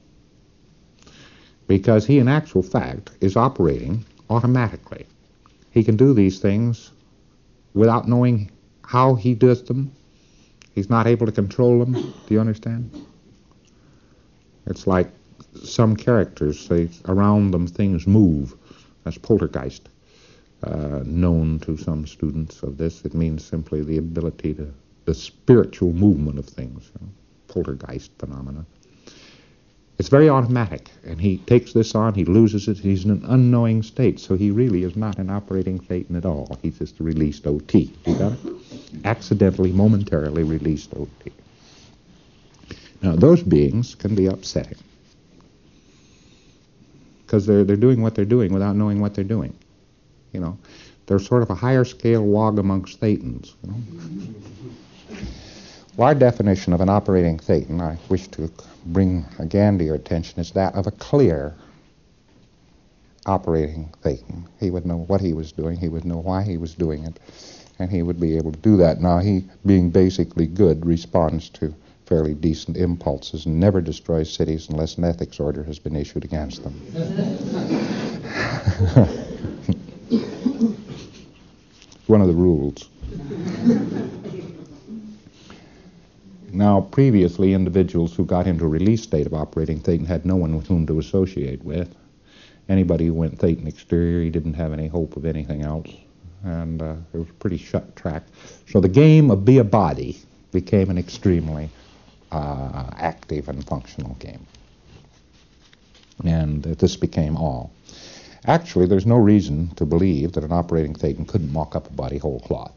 Because he, in actual fact, is operating automatically. He can do these things without knowing how he does them. He's not able to control them. Do you understand? It's like some characters say around them things move. That's poltergeist. Uh, known to some students of this, it means simply the ability to, the spiritual movement of things. You know, poltergeist phenomena. It's very automatic, and he takes this on, he loses it, he's in an unknowing state, so he really is not an operating Thetan at all. He's just a released O T. You got it? Accidentally, momentarily released O T. Now, those beings can be upsetting, because they're, they're doing what they're doing without knowing what they're doing. You know, they're sort of a higher scale wog amongst Thetans, you know. Well, our definition of an operating Thetan, I wish to bring again to your attention, is that of a clear operating Thetan. He would know what he was doing, he would know why he was doing it, and he would be able to do that. Now, he, being basically good, responds to fairly decent impulses and never destroys cities unless an ethics order has been issued against them. One of the rules. Now, previously, individuals who got into a release state of operating Thetan had no one with whom to associate with. Anybody who went Thetan exterior, he didn't have any hope of anything else. And uh, it was a pretty shut track. So the game of be a body became an extremely uh, active and functional game. And uh, this became all. Actually, there's no reason to believe that an operating Thetan couldn't mock up a body whole cloth.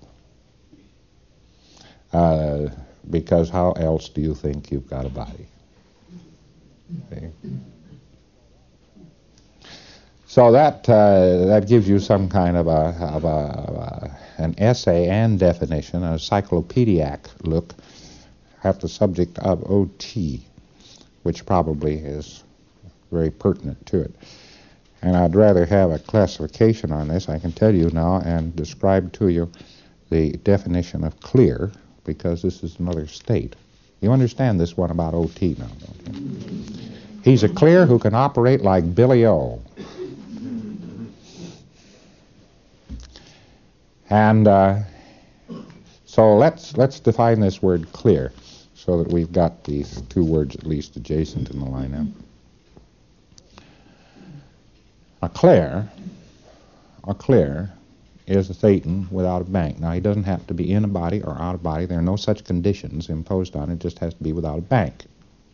Uh, because how else do you think you've got a body? See? So that uh, that gives you some kind of a, of a, of a an essay and definition, a cyclopedic look at the subject of O T, which probably is very pertinent to it. And I'd rather have a classification on this. I can tell you now and describe to you the definition of clear, because this is another state. You understand this one about O T now, don't you? He's a clear who can operate like Billy O. And uh, so let's let's define this word clear, so that we've got these two words at least adjacent in the lineup. A clear, a clear is a thetan without a bank. Now, he doesn't have to be in a body or out of body. There are no such conditions imposed on it. It just has to be without a bank.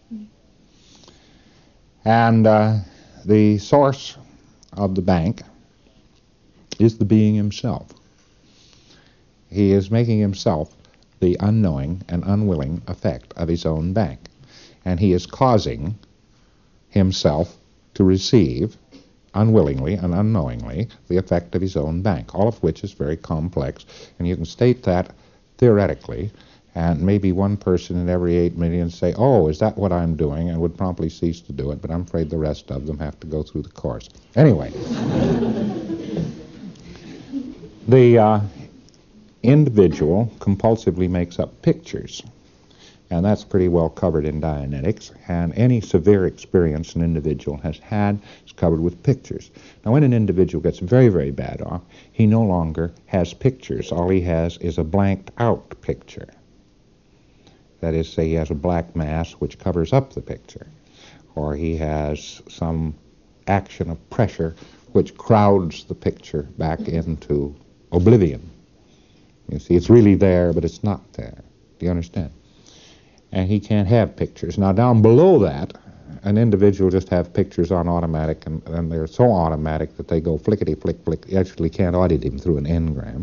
And uh, the source of the bank is the being himself. He is making himself the unknowing and unwilling effect of his own bank. And he is causing himself to receive, unwillingly and unknowingly, the effect of his own bank, all of which is very complex. And you can state that theoretically, and maybe one person in every eight million say, oh, is that what I'm doing, and would promptly cease to do it, but I'm afraid the rest of them have to go through the course. Anyway, the uh, individual compulsively makes up pictures, and that's pretty well covered in Dianetics, and any severe experience an individual has had is covered with pictures. Now, when an individual gets very, very bad off, he no longer has pictures. All he has is a blanked out picture. That is, say he has a black mass which covers up the picture, or he has some action of pressure which crowds the picture back into oblivion. You see, it's really there, but it's not there. Do you understand? And he can't have pictures. Now, down below that, an individual just have pictures on automatic, and, and they're so automatic that they go flickety-flick-flick. You actually can't audit him through an engram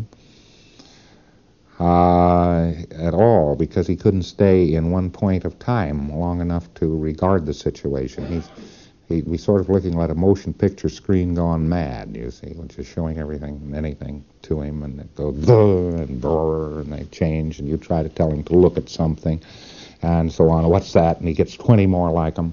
uh, at all, because he couldn't stay in one point of time long enough to regard the situation. He's He'd be sort of looking like a motion picture screen gone mad, you see, which is showing everything and anything to him, and it goes duh and brrr, and they change, and you try to tell him to look at something, and so on. What's that? And he gets twenty more like them.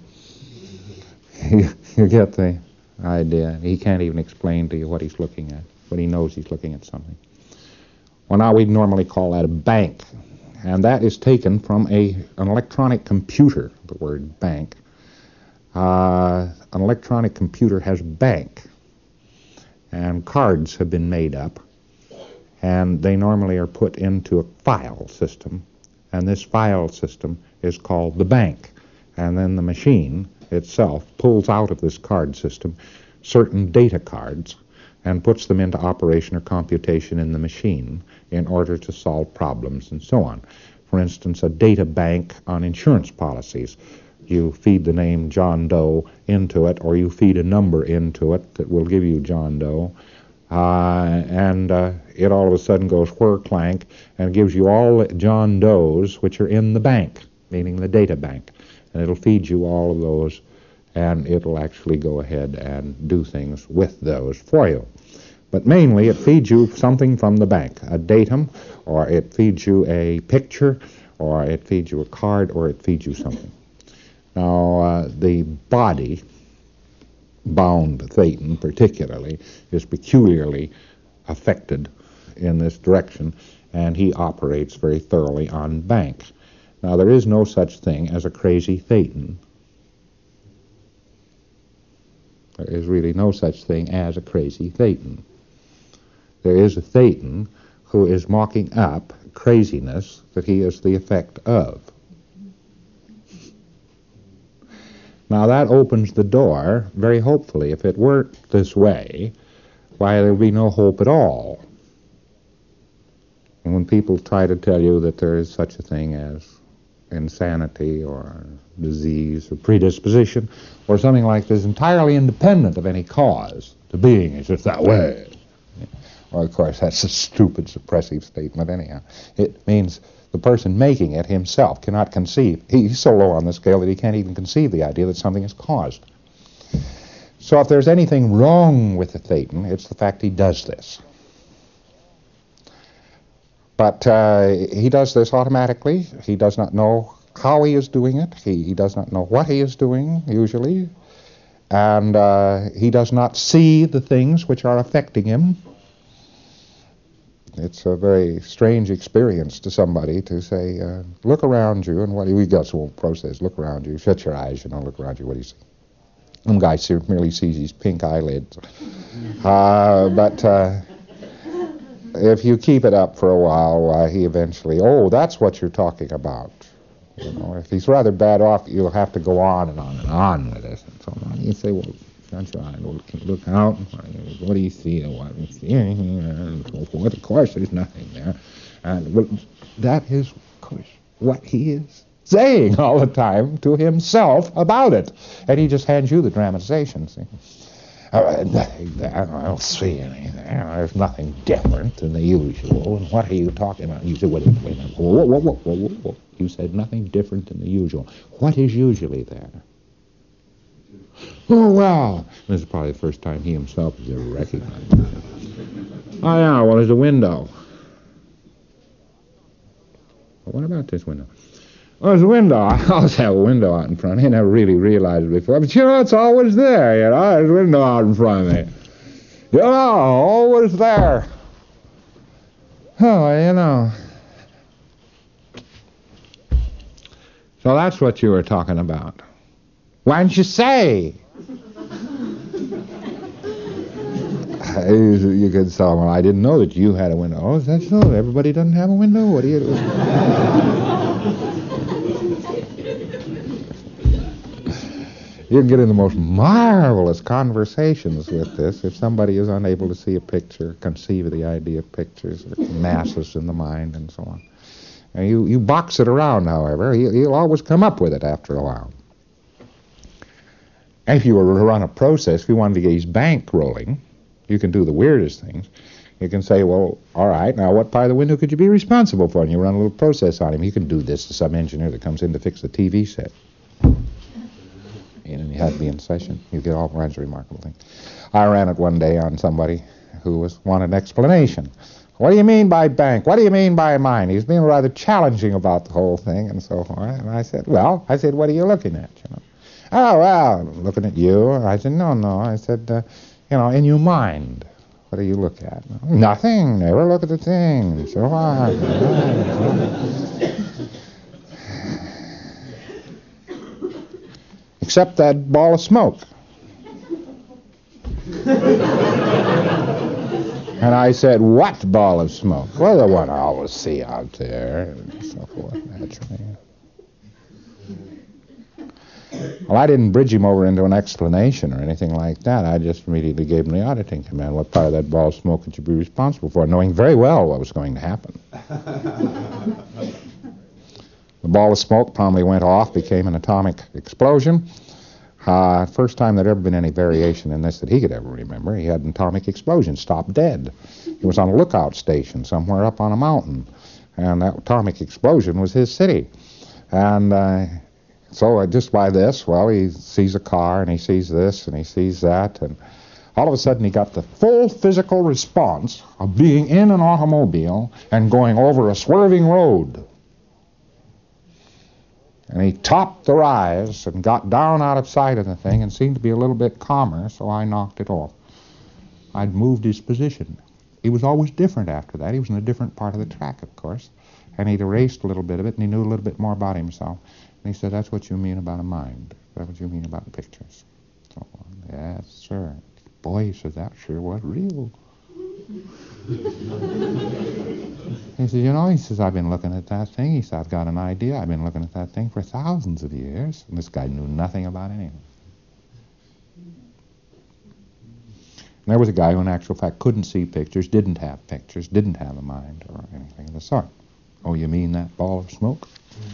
You get the idea. He can't even explain to you what he's looking at, but he knows he's looking at something. Well, now we'd normally call that a bank, and that is taken from a an electronic computer, the word bank. Uh, an electronic computer has a bank, and cards have been made up, and they normally are put into a file system, and this file system is called the bank. And then the machine itself pulls out of this card system certain data cards and puts them into operation or computation in the machine in order to solve problems and so on. For instance, a data bank on insurance policies. You feed the name John Doe into it, or you feed a number into it that will give you John Doe, uh, and uh, it all of a sudden goes whir clank and gives you all the John Does which are in the bank, meaning the data bank, and it'll feed you all of those, and it'll actually go ahead and do things with those for you. But mainly it feeds you something from the bank, a datum, or it feeds you a picture, or it feeds you a card, or it feeds you something. Now, uh, the body, bound thetan particularly, is peculiarly affected in this direction, and he operates very thoroughly on bank. Now, there is no such thing as a crazy thetan. There is really no such thing as a crazy thetan. There is a thetan who is mocking up craziness that he is the effect of. Now, that opens the door, very hopefully. If it worked this way, why, there would be no hope at all. And when people try to tell you that there is such a thing as insanity or disease or predisposition or something like this entirely independent of any cause, the being is just that way. Well, of course, that's a stupid, suppressive statement anyhow. It means the person making it himself cannot conceive. He's so low on the scale that he can't even conceive the idea that something is caused. So if there's anything wrong with the thetan, it's the fact he does this. But uh, he does this automatically. He does not know how he is doing it. He, he does not know what he is doing, usually. And uh, he does not see the things which are affecting him. it's a very strange experience to somebody to say, uh, look around you, and what we got some process, look around you, shut your eyes, you know, look around you, what do you see? Some guy merely sees these pink eyelids. Uh, but uh, if you keep it up for a while, uh, he eventually, oh, that's what you're talking about. You know, if he's rather bad off, you'll have to go on and on and on with this and so on. You say, well, shut your eyes, look, look out, what do you see, and what do you see, and so forth. Of course, there's nothing there. And well, that is, of course, what he is saying all the time to himself about it. And he just hands you the dramatization, see. Uh, nothing there, I don't see anything there. There's nothing different than the usual. And what are you talking about? You say, wait a minute, wait a minute. Whoa, whoa, whoa, whoa, whoa, whoa. You said nothing different than the usual. What is usually there? Oh, well. This is probably the first time he himself has ever recognized it. Oh, yeah, well, there's a window. Well, what about this window? Well, there's a window. I always have a window out in front. I never really realized it before. But, you know, it's always there, you know. There's a window out in front of me. You know, always there. Oh, you know. So that's what you were talking about. Why didn't you say? You could say, well, I didn't know that you had a window. Oh, is that so? Everybody doesn't have a window? What do you do? You can get in the most marvelous conversations with this if somebody is unable to see a picture, conceive of the idea of pictures, or masses in the mind, and so on. And you, you box it around, however, he, he'll always come up with it after a while. And if you were to run a process, if you wanted to get his bank rolling, you can do the weirdest things. You can say, well, all right, now what part of the window could you be responsible for? And you run a little process on him. You can do this to some engineer that comes in to fix the T V set. And you have to be in session. You get all kinds of remarkable things. I ran it one day on somebody who was wanted an explanation. What do you mean by bank? What do you mean by mine? He's being rather challenging about the whole thing and so forth. And I said, well, I said, what are you looking at? You know? Oh, well, looking at you. I said, no, no. I said, uh, you know, in your mind, what do you look at? Nothing. Never look at the thing. So on. Except that ball of smoke. And I said, what ball of smoke? Well, the one I always see out there, and so forth, naturally. Well, I didn't bridge him over into an explanation or anything like that. I just immediately gave him the auditing command. What part of that ball of smoke could you be responsible for, knowing very well what was going to happen? The ball of smoke promptly went off, became an atomic explosion. Uh, first time there'd ever been any variation in this that he could ever remember. He had an atomic explosion, stopped dead. He was on a lookout station somewhere up on a mountain, and that atomic explosion was his city. And uh, so uh, just by this, well, he sees a car, and he sees this, and he sees that, and all of a sudden he got the full physical response of being in an automobile and going over a swerving road. And he topped the rise and got down out of sight of the thing and seemed to be a little bit calmer, so I knocked it off. I'd moved his position. He was always different after that. He was in a different part of the track, of course. And he'd erased a little bit of it, and he knew a little bit more about himself. And he said, that's what you mean about a mind. That's what you mean about pictures. So, yes, sir. Boy, he said, that sure was real. He said, you know, he says, I've been looking at that thing. He said, I've got an idea. I've been looking at that thing for thousands of years. And this guy knew nothing about anything. And there was a guy who, in actual fact, couldn't see pictures, didn't have pictures, didn't have a mind or anything of the sort. Oh, you mean that ball of smoke?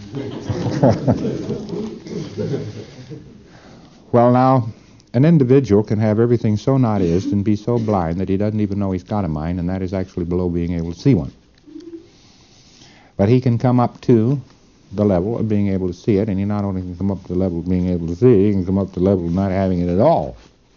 Well, now, an individual can have everything so not-ised and be so blind that he doesn't even know he's got a mind, and that is actually below being able to see one. But he can come up to the level of being able to see it, and he not only can come up to the level of being able to see, he can come up to the level of not having it at all.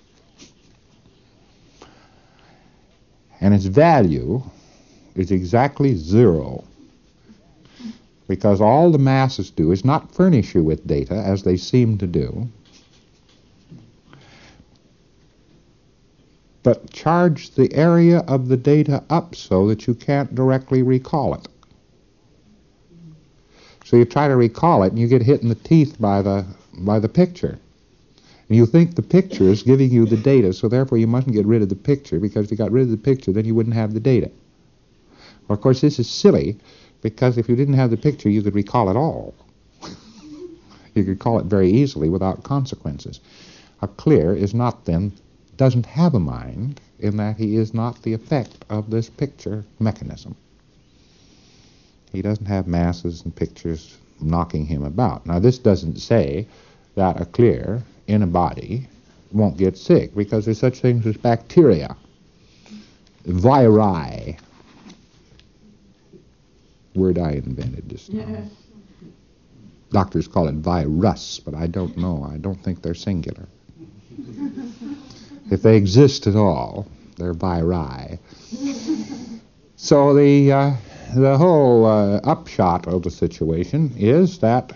And its value is exactly zero, because all the masses do is not furnish you with data, as they seem to do, but charge the area of the data up so that you can't directly recall it. So you try to recall it and you get hit in the teeth by the by the picture. And you think the picture is giving you the data, so therefore you mustn't get rid of the picture, because if you got rid of the picture, then you wouldn't have the data. Well, of course, this is silly, because if you didn't have the picture, you could recall it all. You could call it very easily without consequences. A clear is not then, doesn't have a mind, in that he is not the effect of this picture mechanism. He doesn't have masses and pictures knocking him about. Now, this doesn't say that a clear in a body won't get sick, because there's such things as bacteria, viri, word I invented just now. Yeah. Doctors call it virus, but I don't know. I don't think they're singular. If they exist at all, they're viri. So the uh, the whole uh, upshot of the situation is that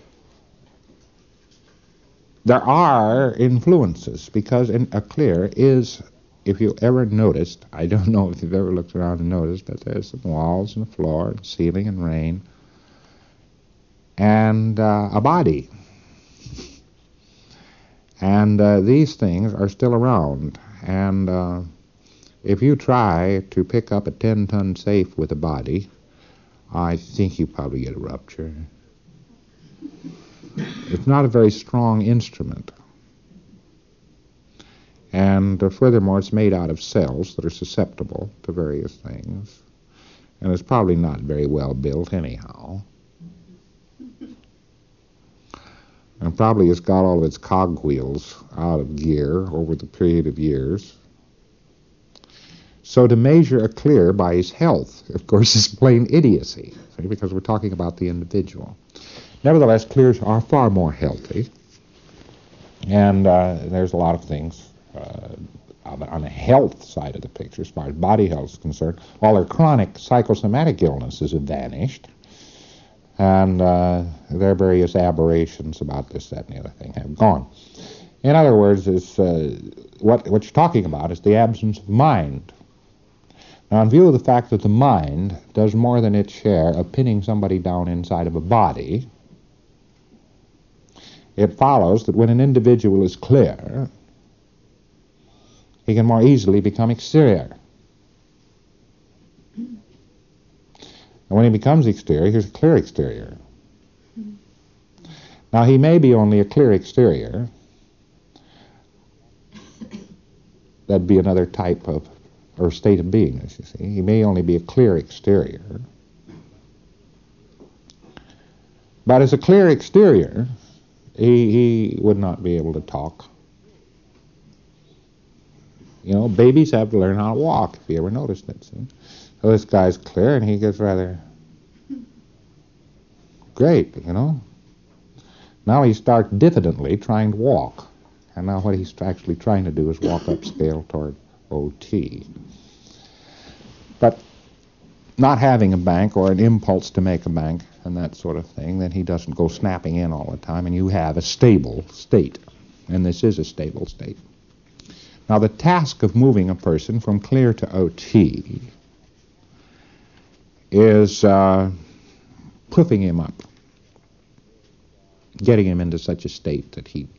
there are influences, because in a clear is, if you ever noticed, I don't know if you've ever looked around and noticed, but there's some walls and a floor and ceiling and rain and uh, a body. And uh, these things are still around. And uh, if you try to pick up a ten-ton safe with a body, I think you probably get a rupture. It's not a very strong instrument. And uh, furthermore, it's made out of cells that are susceptible to various things. And it's probably not very well built anyhow. And probably it's got all of its cogwheels out of gear over the period of years. So to measure a clear by his health, of course, is plain idiocy, see, because we're talking about the individual. Nevertheless, clears are far more healthy, and uh, there's a lot of things uh, on the health side of the picture, as far as body health is concerned. All their chronic psychosomatic illnesses have vanished, and uh, their various aberrations about this, that, and the other thing have gone. In other words, it's, uh, what, what you're talking about is the absence of mind. Now, in view of the fact that the mind does more than its share of pinning somebody down inside of a body, it follows that when an individual is clear, he can more easily become exterior. And when he becomes exterior, here's a clear exterior. Now, he may be only a clear exterior. That'd be another type of, or state of being, as you see. He may only be a clear exterior. But as a clear exterior, he, he would not be able to talk. You know, babies have to learn how to walk, if you ever noticed it. See? So this guy's clear, and he gets rather great, you know. Now he starts diffidently trying to walk. And now what he's actually trying to do is walk upscale toward O T. But not having a bank or an impulse to make a bank and that sort of thing, then he doesn't go snapping in all the time, and you have a stable state. And this is a stable state. Now, the task of moving a person from clear to O T is uh, puffing him up, getting him into such a state that he,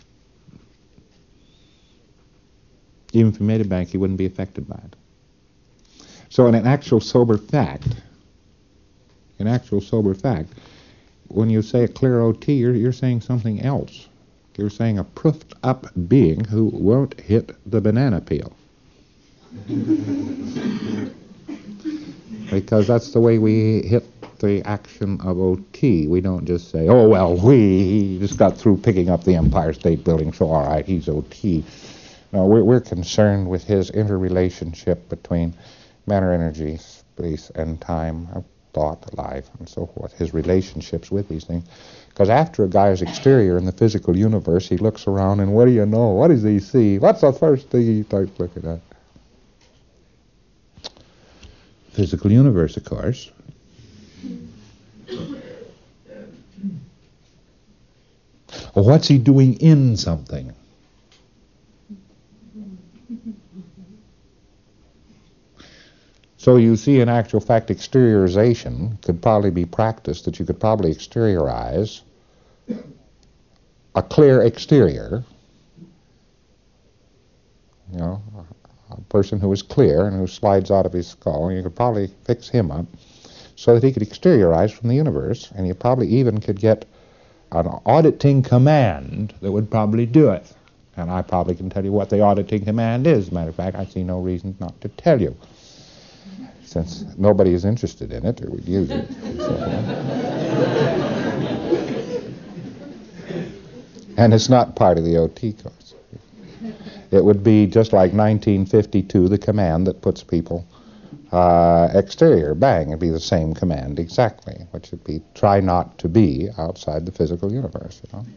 even if he made a bank, he wouldn't be affected by it. So in an actual sober fact, in actual sober fact, when you say a clear O T, you're, you're saying something else. You're saying a puffed up being who won't hit the banana peel. Because that's the way we hit the action of O T. We don't just say, oh, well, we just got through picking up the Empire State Building, so all right, he's O T. No, we're, we're concerned with his interrelationship between matter, energy, space, and time, thought, life, and so forth, his relationships with these things. Because after a guy's exterior in the physical universe, he looks around, and what do you know? What does he see? What's the first thing he starts looking at? Physical universe, of course. Well, what's he doing in something? So you see, in actual fact, exteriorization could probably be practiced, that you could probably exteriorize a clear exterior, you know, a person who is clear and who slides out of his skull, and you could probably fix him up so that he could exteriorize from the universe, and you probably even could get an auditing command that would probably do it. And I probably can tell you what the auditing command is. As a matter of fact, I see no reason not to tell you, since nobody is interested in it, or would use it. So, and it's not part of the O T course. It would be just like nineteen fifty-two, the command that puts people uh, exterior. Bang, it'd be the same command exactly, which would be try not to be outside the physical universe, you know.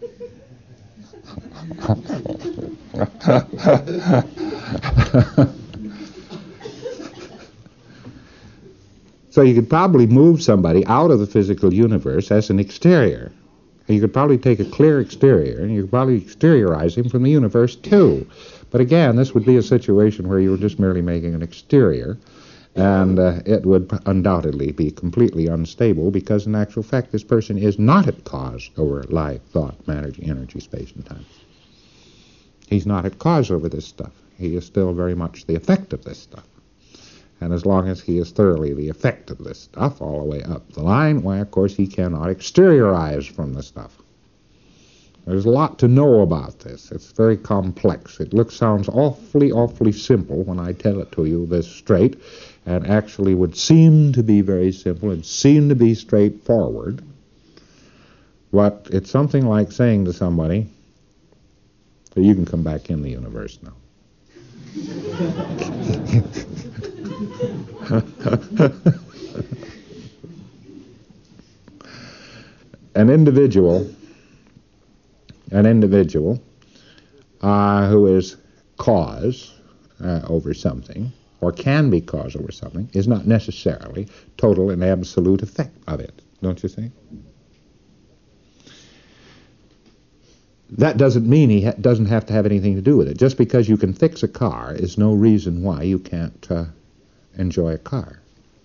So you could probably move somebody out of the physical universe as an exterior. You could probably take a clear exterior, and you could probably exteriorize him from the universe too. But again, this would be a situation where you were just merely making an exterior, and uh, it would undoubtedly be completely unstable, because in actual fact this person is not at cause over life, thought, matter, energy, space, and time. He's not at cause over this stuff. He is still very much the effect of this stuff. And as long as he is thoroughly the effect of this stuff all the way up the line, why, of course, he cannot exteriorize from the stuff. There's a lot to know about this. It's very complex. It looks, sounds awfully, awfully simple when I tell it to you this straight, and actually would seem to be very simple and seem to be straightforward. But it's something like saying to somebody, you can come back in the universe now. An individual, an individual uh, who is cause uh, over something, or can be cause over something, is not necessarily total and absolute effect of it, don't you think? That doesn't mean he ha- doesn't have to have anything to do with it. Just because you can fix a car is no reason why you can't uh, enjoy a car.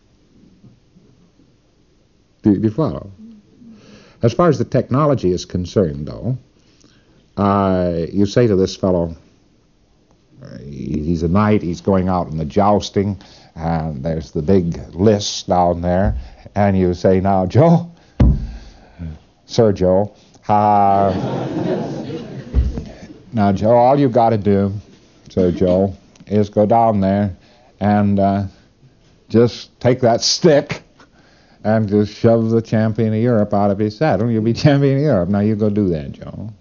Do, do you follow? As far as the technology is concerned, though, uh, you say to this fellow, uh, he's a knight, he's going out in the jousting, and there's the big lists down there, and you say, now, Joe, Sir Joe, uh, now, Joe, all you got to do, Sir Joe, is go down there and uh, just take that stick and just shove the champion of Europe out of his saddle. You'll be champion of Europe. Now, you go do that, Joe.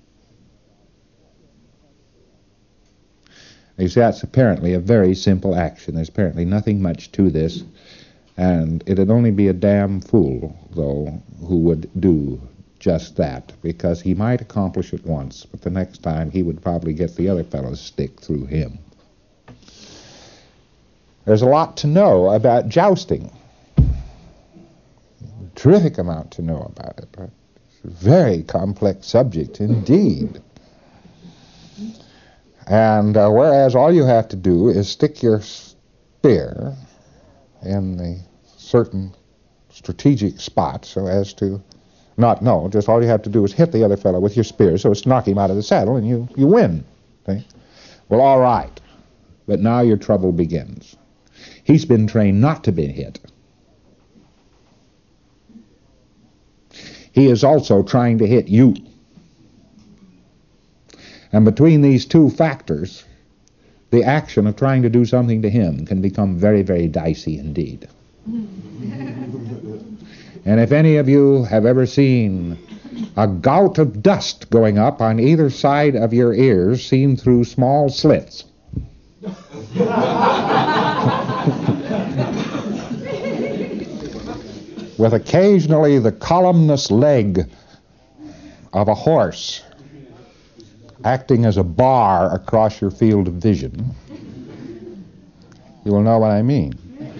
You see, that's apparently a very simple action. There's apparently nothing much to this, and it'd only be a damn fool, though, who would do just that, because he might accomplish it once, but the next time he would probably get the other fellow's stick through him. There's a lot to know about jousting. A terrific amount to know about it. But it's a very complex subject indeed. And uh, whereas all you have to do is stick your spear in the certain strategic spot so as to Not, no, just all you have to do is hit the other fellow with your spear so as to knock him out of the saddle, and you, you win. See? Well, all right. But now your trouble begins. He's been trained not to be hit. He is also trying to hit you. And between these two factors, the action of trying to do something to him can become very, very dicey indeed. And if any of you have ever seen a gout of dust going up on either side of your ears seen through small slits, with occasionally the columnless leg of a horse acting as a bar across your field of vision, you will know what I mean.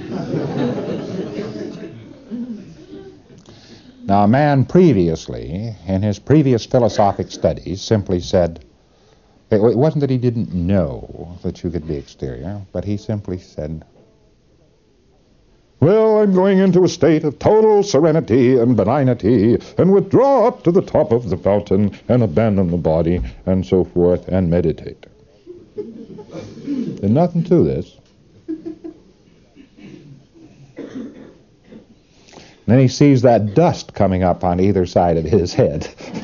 Now, a man previously, in his previous philosophic studies, simply said, it wasn't that he didn't know that you could be exterior, but he simply said, I'm going into a state of total serenity and benignity, and withdraw up to the top of the fountain, and abandon the body, and so forth, and meditate. There's nothing to this. Then he sees that dust coming up on either side of his head.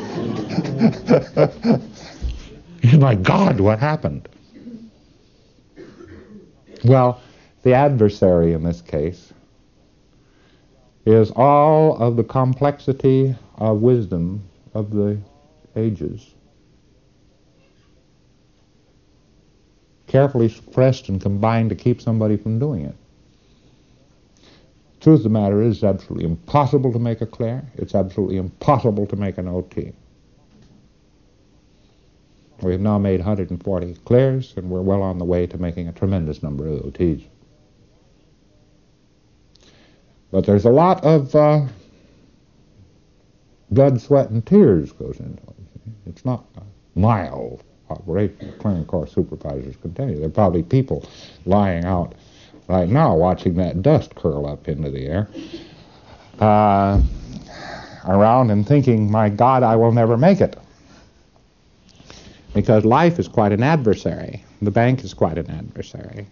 My God, what happened? Well, the adversary in this case is all of the complexity of wisdom of the ages, carefully suppressed and combined to keep somebody from doing it. Truth of the matter is, it's absolutely impossible to make a clear. It's absolutely impossible to make an O T. We've now made one hundred forty clears, and we're well on the way to making a tremendous number of O Ts. But there's a lot of uh, blood, sweat, and tears goes into it. It's not a mild operation. The clearing course supervisors continue. There are probably people lying out right now watching that dust curl up into the air uh, around and thinking, my God, I will never make it. Because life is quite an adversary. The bank is quite an adversary.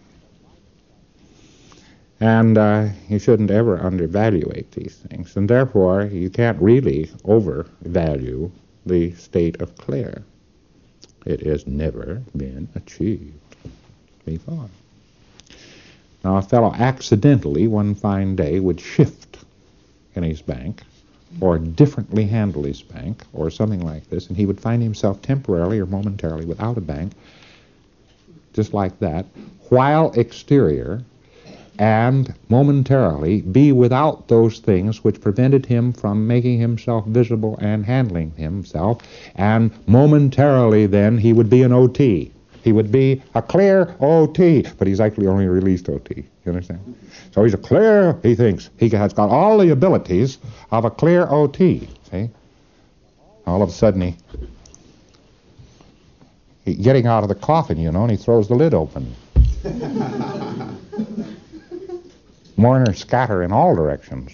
And uh, you shouldn't ever undervaluate these things. And therefore, you can't really overvalue the state of clear. It has never been achieved before. Now, a fellow accidentally, one fine day, would shift in his bank, or differently handle his bank, or something like this, and he would find himself temporarily or momentarily without a bank, just like that, while exterior, and momentarily be without those things which prevented him from making himself visible and handling himself, and momentarily then he would be an O T. He would be a clear O T, but he's actually only a released O T. You understand? So he's a clear, he thinks. He has got all the abilities of a clear O T. See? All of a sudden he, he getting out of the coffin, you know, and he throws the lid open. Mourners scatter in all directions.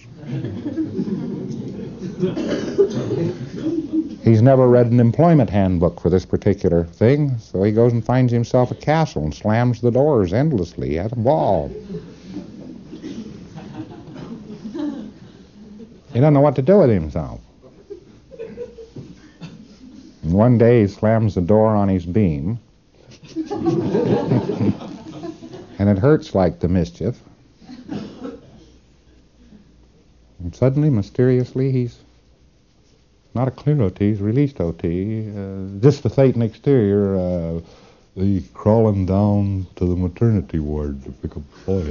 He's never read an employment handbook for this particular thing, so he goes and finds himself a castle and slams the doors endlessly at a wall. He doesn't know what to do with himself. And one day he slams the door on his beam, and it hurts like the mischief. And suddenly, mysteriously, he's not a clear O T, he's released O T. Uh, just the Thetan exterior, uh, the crawling down to the maternity ward to pick up a boy.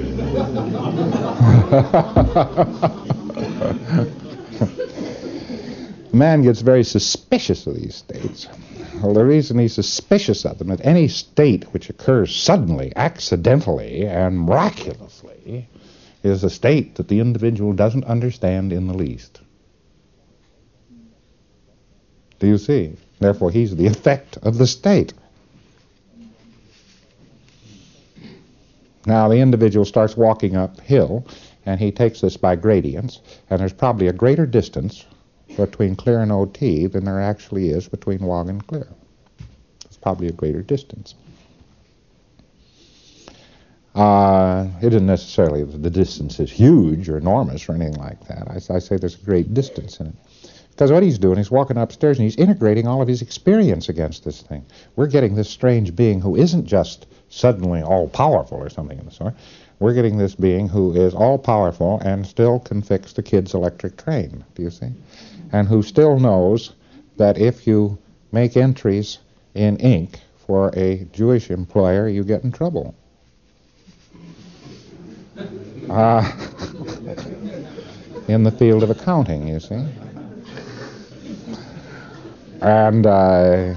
Man gets very suspicious of these states. Well, the reason he's suspicious of them, that any state which occurs suddenly, accidentally, and miraculously, is a state that the individual doesn't understand in the least. Do you see? Therefore, he's the effect of the state. Now, the individual starts walking uphill, and he takes this by gradients, and there's probably a greater distance between clear and O T than there actually is between log and clear. It's probably a greater distance. Uh, it isn't necessarily that the distance is huge or enormous or anything like that. I, I say there's a great distance in it. Because what he's doing, he's walking upstairs and he's integrating all of his experience against this thing. We're getting this strange being who isn't just suddenly all-powerful or something of the sort. We're getting this being who is all-powerful and still can fix the kid's electric train, do you see? And who still knows that if you make entries in ink for a Jewish employer, you get in trouble. Uh, in the field of accounting, you see. And uh,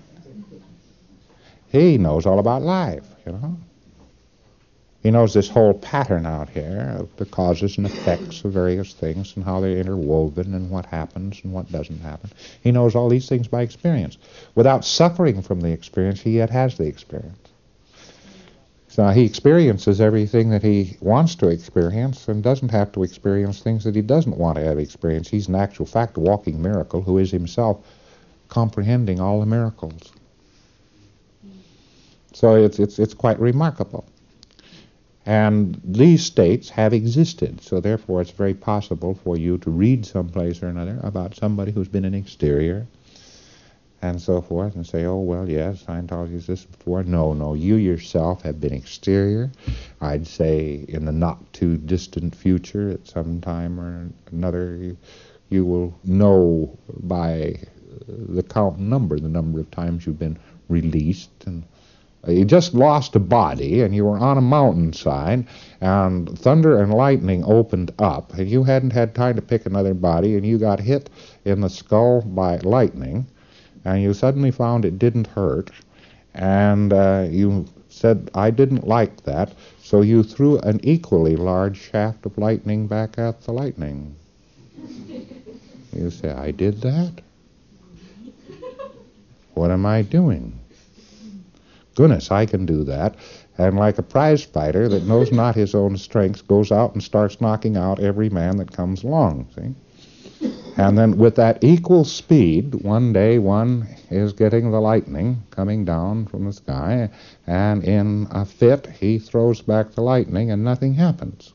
he knows all about life, you know. He knows this whole pattern out here of the causes and effects of various things and how they're interwoven and what happens and what doesn't happen. He knows all these things by experience. Without suffering from the experience, he yet has the experience. So he experiences everything that he wants to experience and doesn't have to experience things that he doesn't want to have experienced. He's in actual fact a walking miracle who is himself comprehending all the miracles. So it's it's it's quite remarkable. And these states have existed, so therefore it's very possible for you to read someplace or another about somebody who's been an exterior and so forth, and say, oh, well, yes, Scientology is this before. No, no, you yourself have been exterior. I'd say in the not-too-distant future, at some time or another, you, you will know by the count number, the number of times you've been released. And you just lost a body, and you were on a mountainside, and thunder and lightning opened up, and you hadn't had time to pick another body, and you got hit in the skull by lightning, and you suddenly found it didn't hurt, and uh, you said, I didn't like that, so you threw an equally large shaft of lightning back at the lightning. You say, I did that? What am I doing? Goodness, I can do that. And like a prize fighter that knows not his own strength, goes out and starts knocking out every man that comes along, see? And then with that equal speed, one day one is getting the lightning coming down from the sky, and in a fit he throws back the lightning and nothing happens.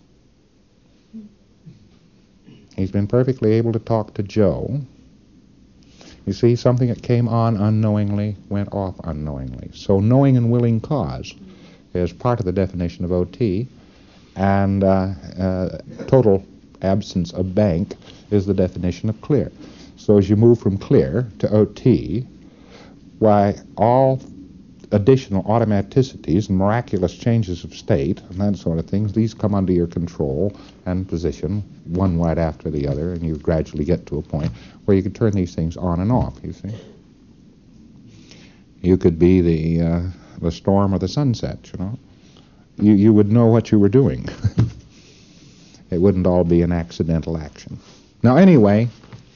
He's been perfectly able to talk to Joe. You see, something that came on unknowingly went off unknowingly. So knowing and willing cause is part of the definition of O T, and uh, uh, total absence of bank is the definition of clear. So as you move from clear to O T, why all additional automaticities and miraculous changes of state and that sort of things, these come under your control and position, one right after the other, and you gradually get to a point where you can turn these things on and off, you see. You could be the uh, the storm or the sunset, you know. You, you would know what you were doing. It wouldn't all be an accidental action. Now, anyway,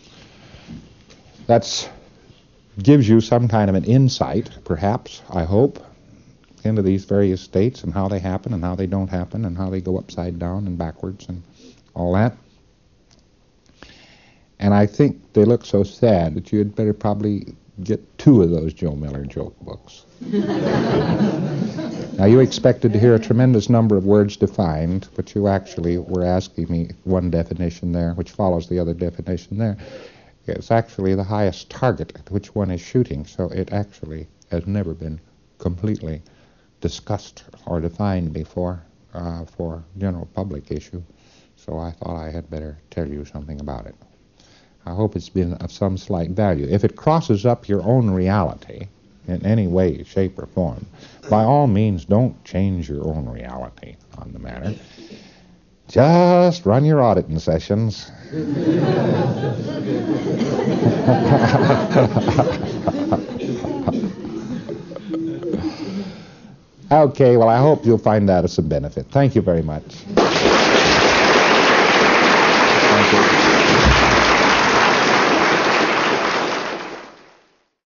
that's gives you some kind of an insight, perhaps, I hope, into these various states and how they happen and how they don't happen and how they go upside down and backwards and all that. And I think they look so sad that you'd better probably get two of those Joe Miller joke books. Now, you expected to hear a tremendous number of words defined, but you actually were asking me one definition there, which follows the other definition there. It's actually the highest target at which one is shooting, so it actually has never been completely discussed or defined before uh, for general public issue. So I thought I had better tell you something about it. I hope it's been of some slight value. If it crosses up your own reality in any way, shape, or form, by all means, don't change your own reality on the matter. Just run your auditing sessions. Okay, well, I hope you'll find that of some benefit. Thank you very much.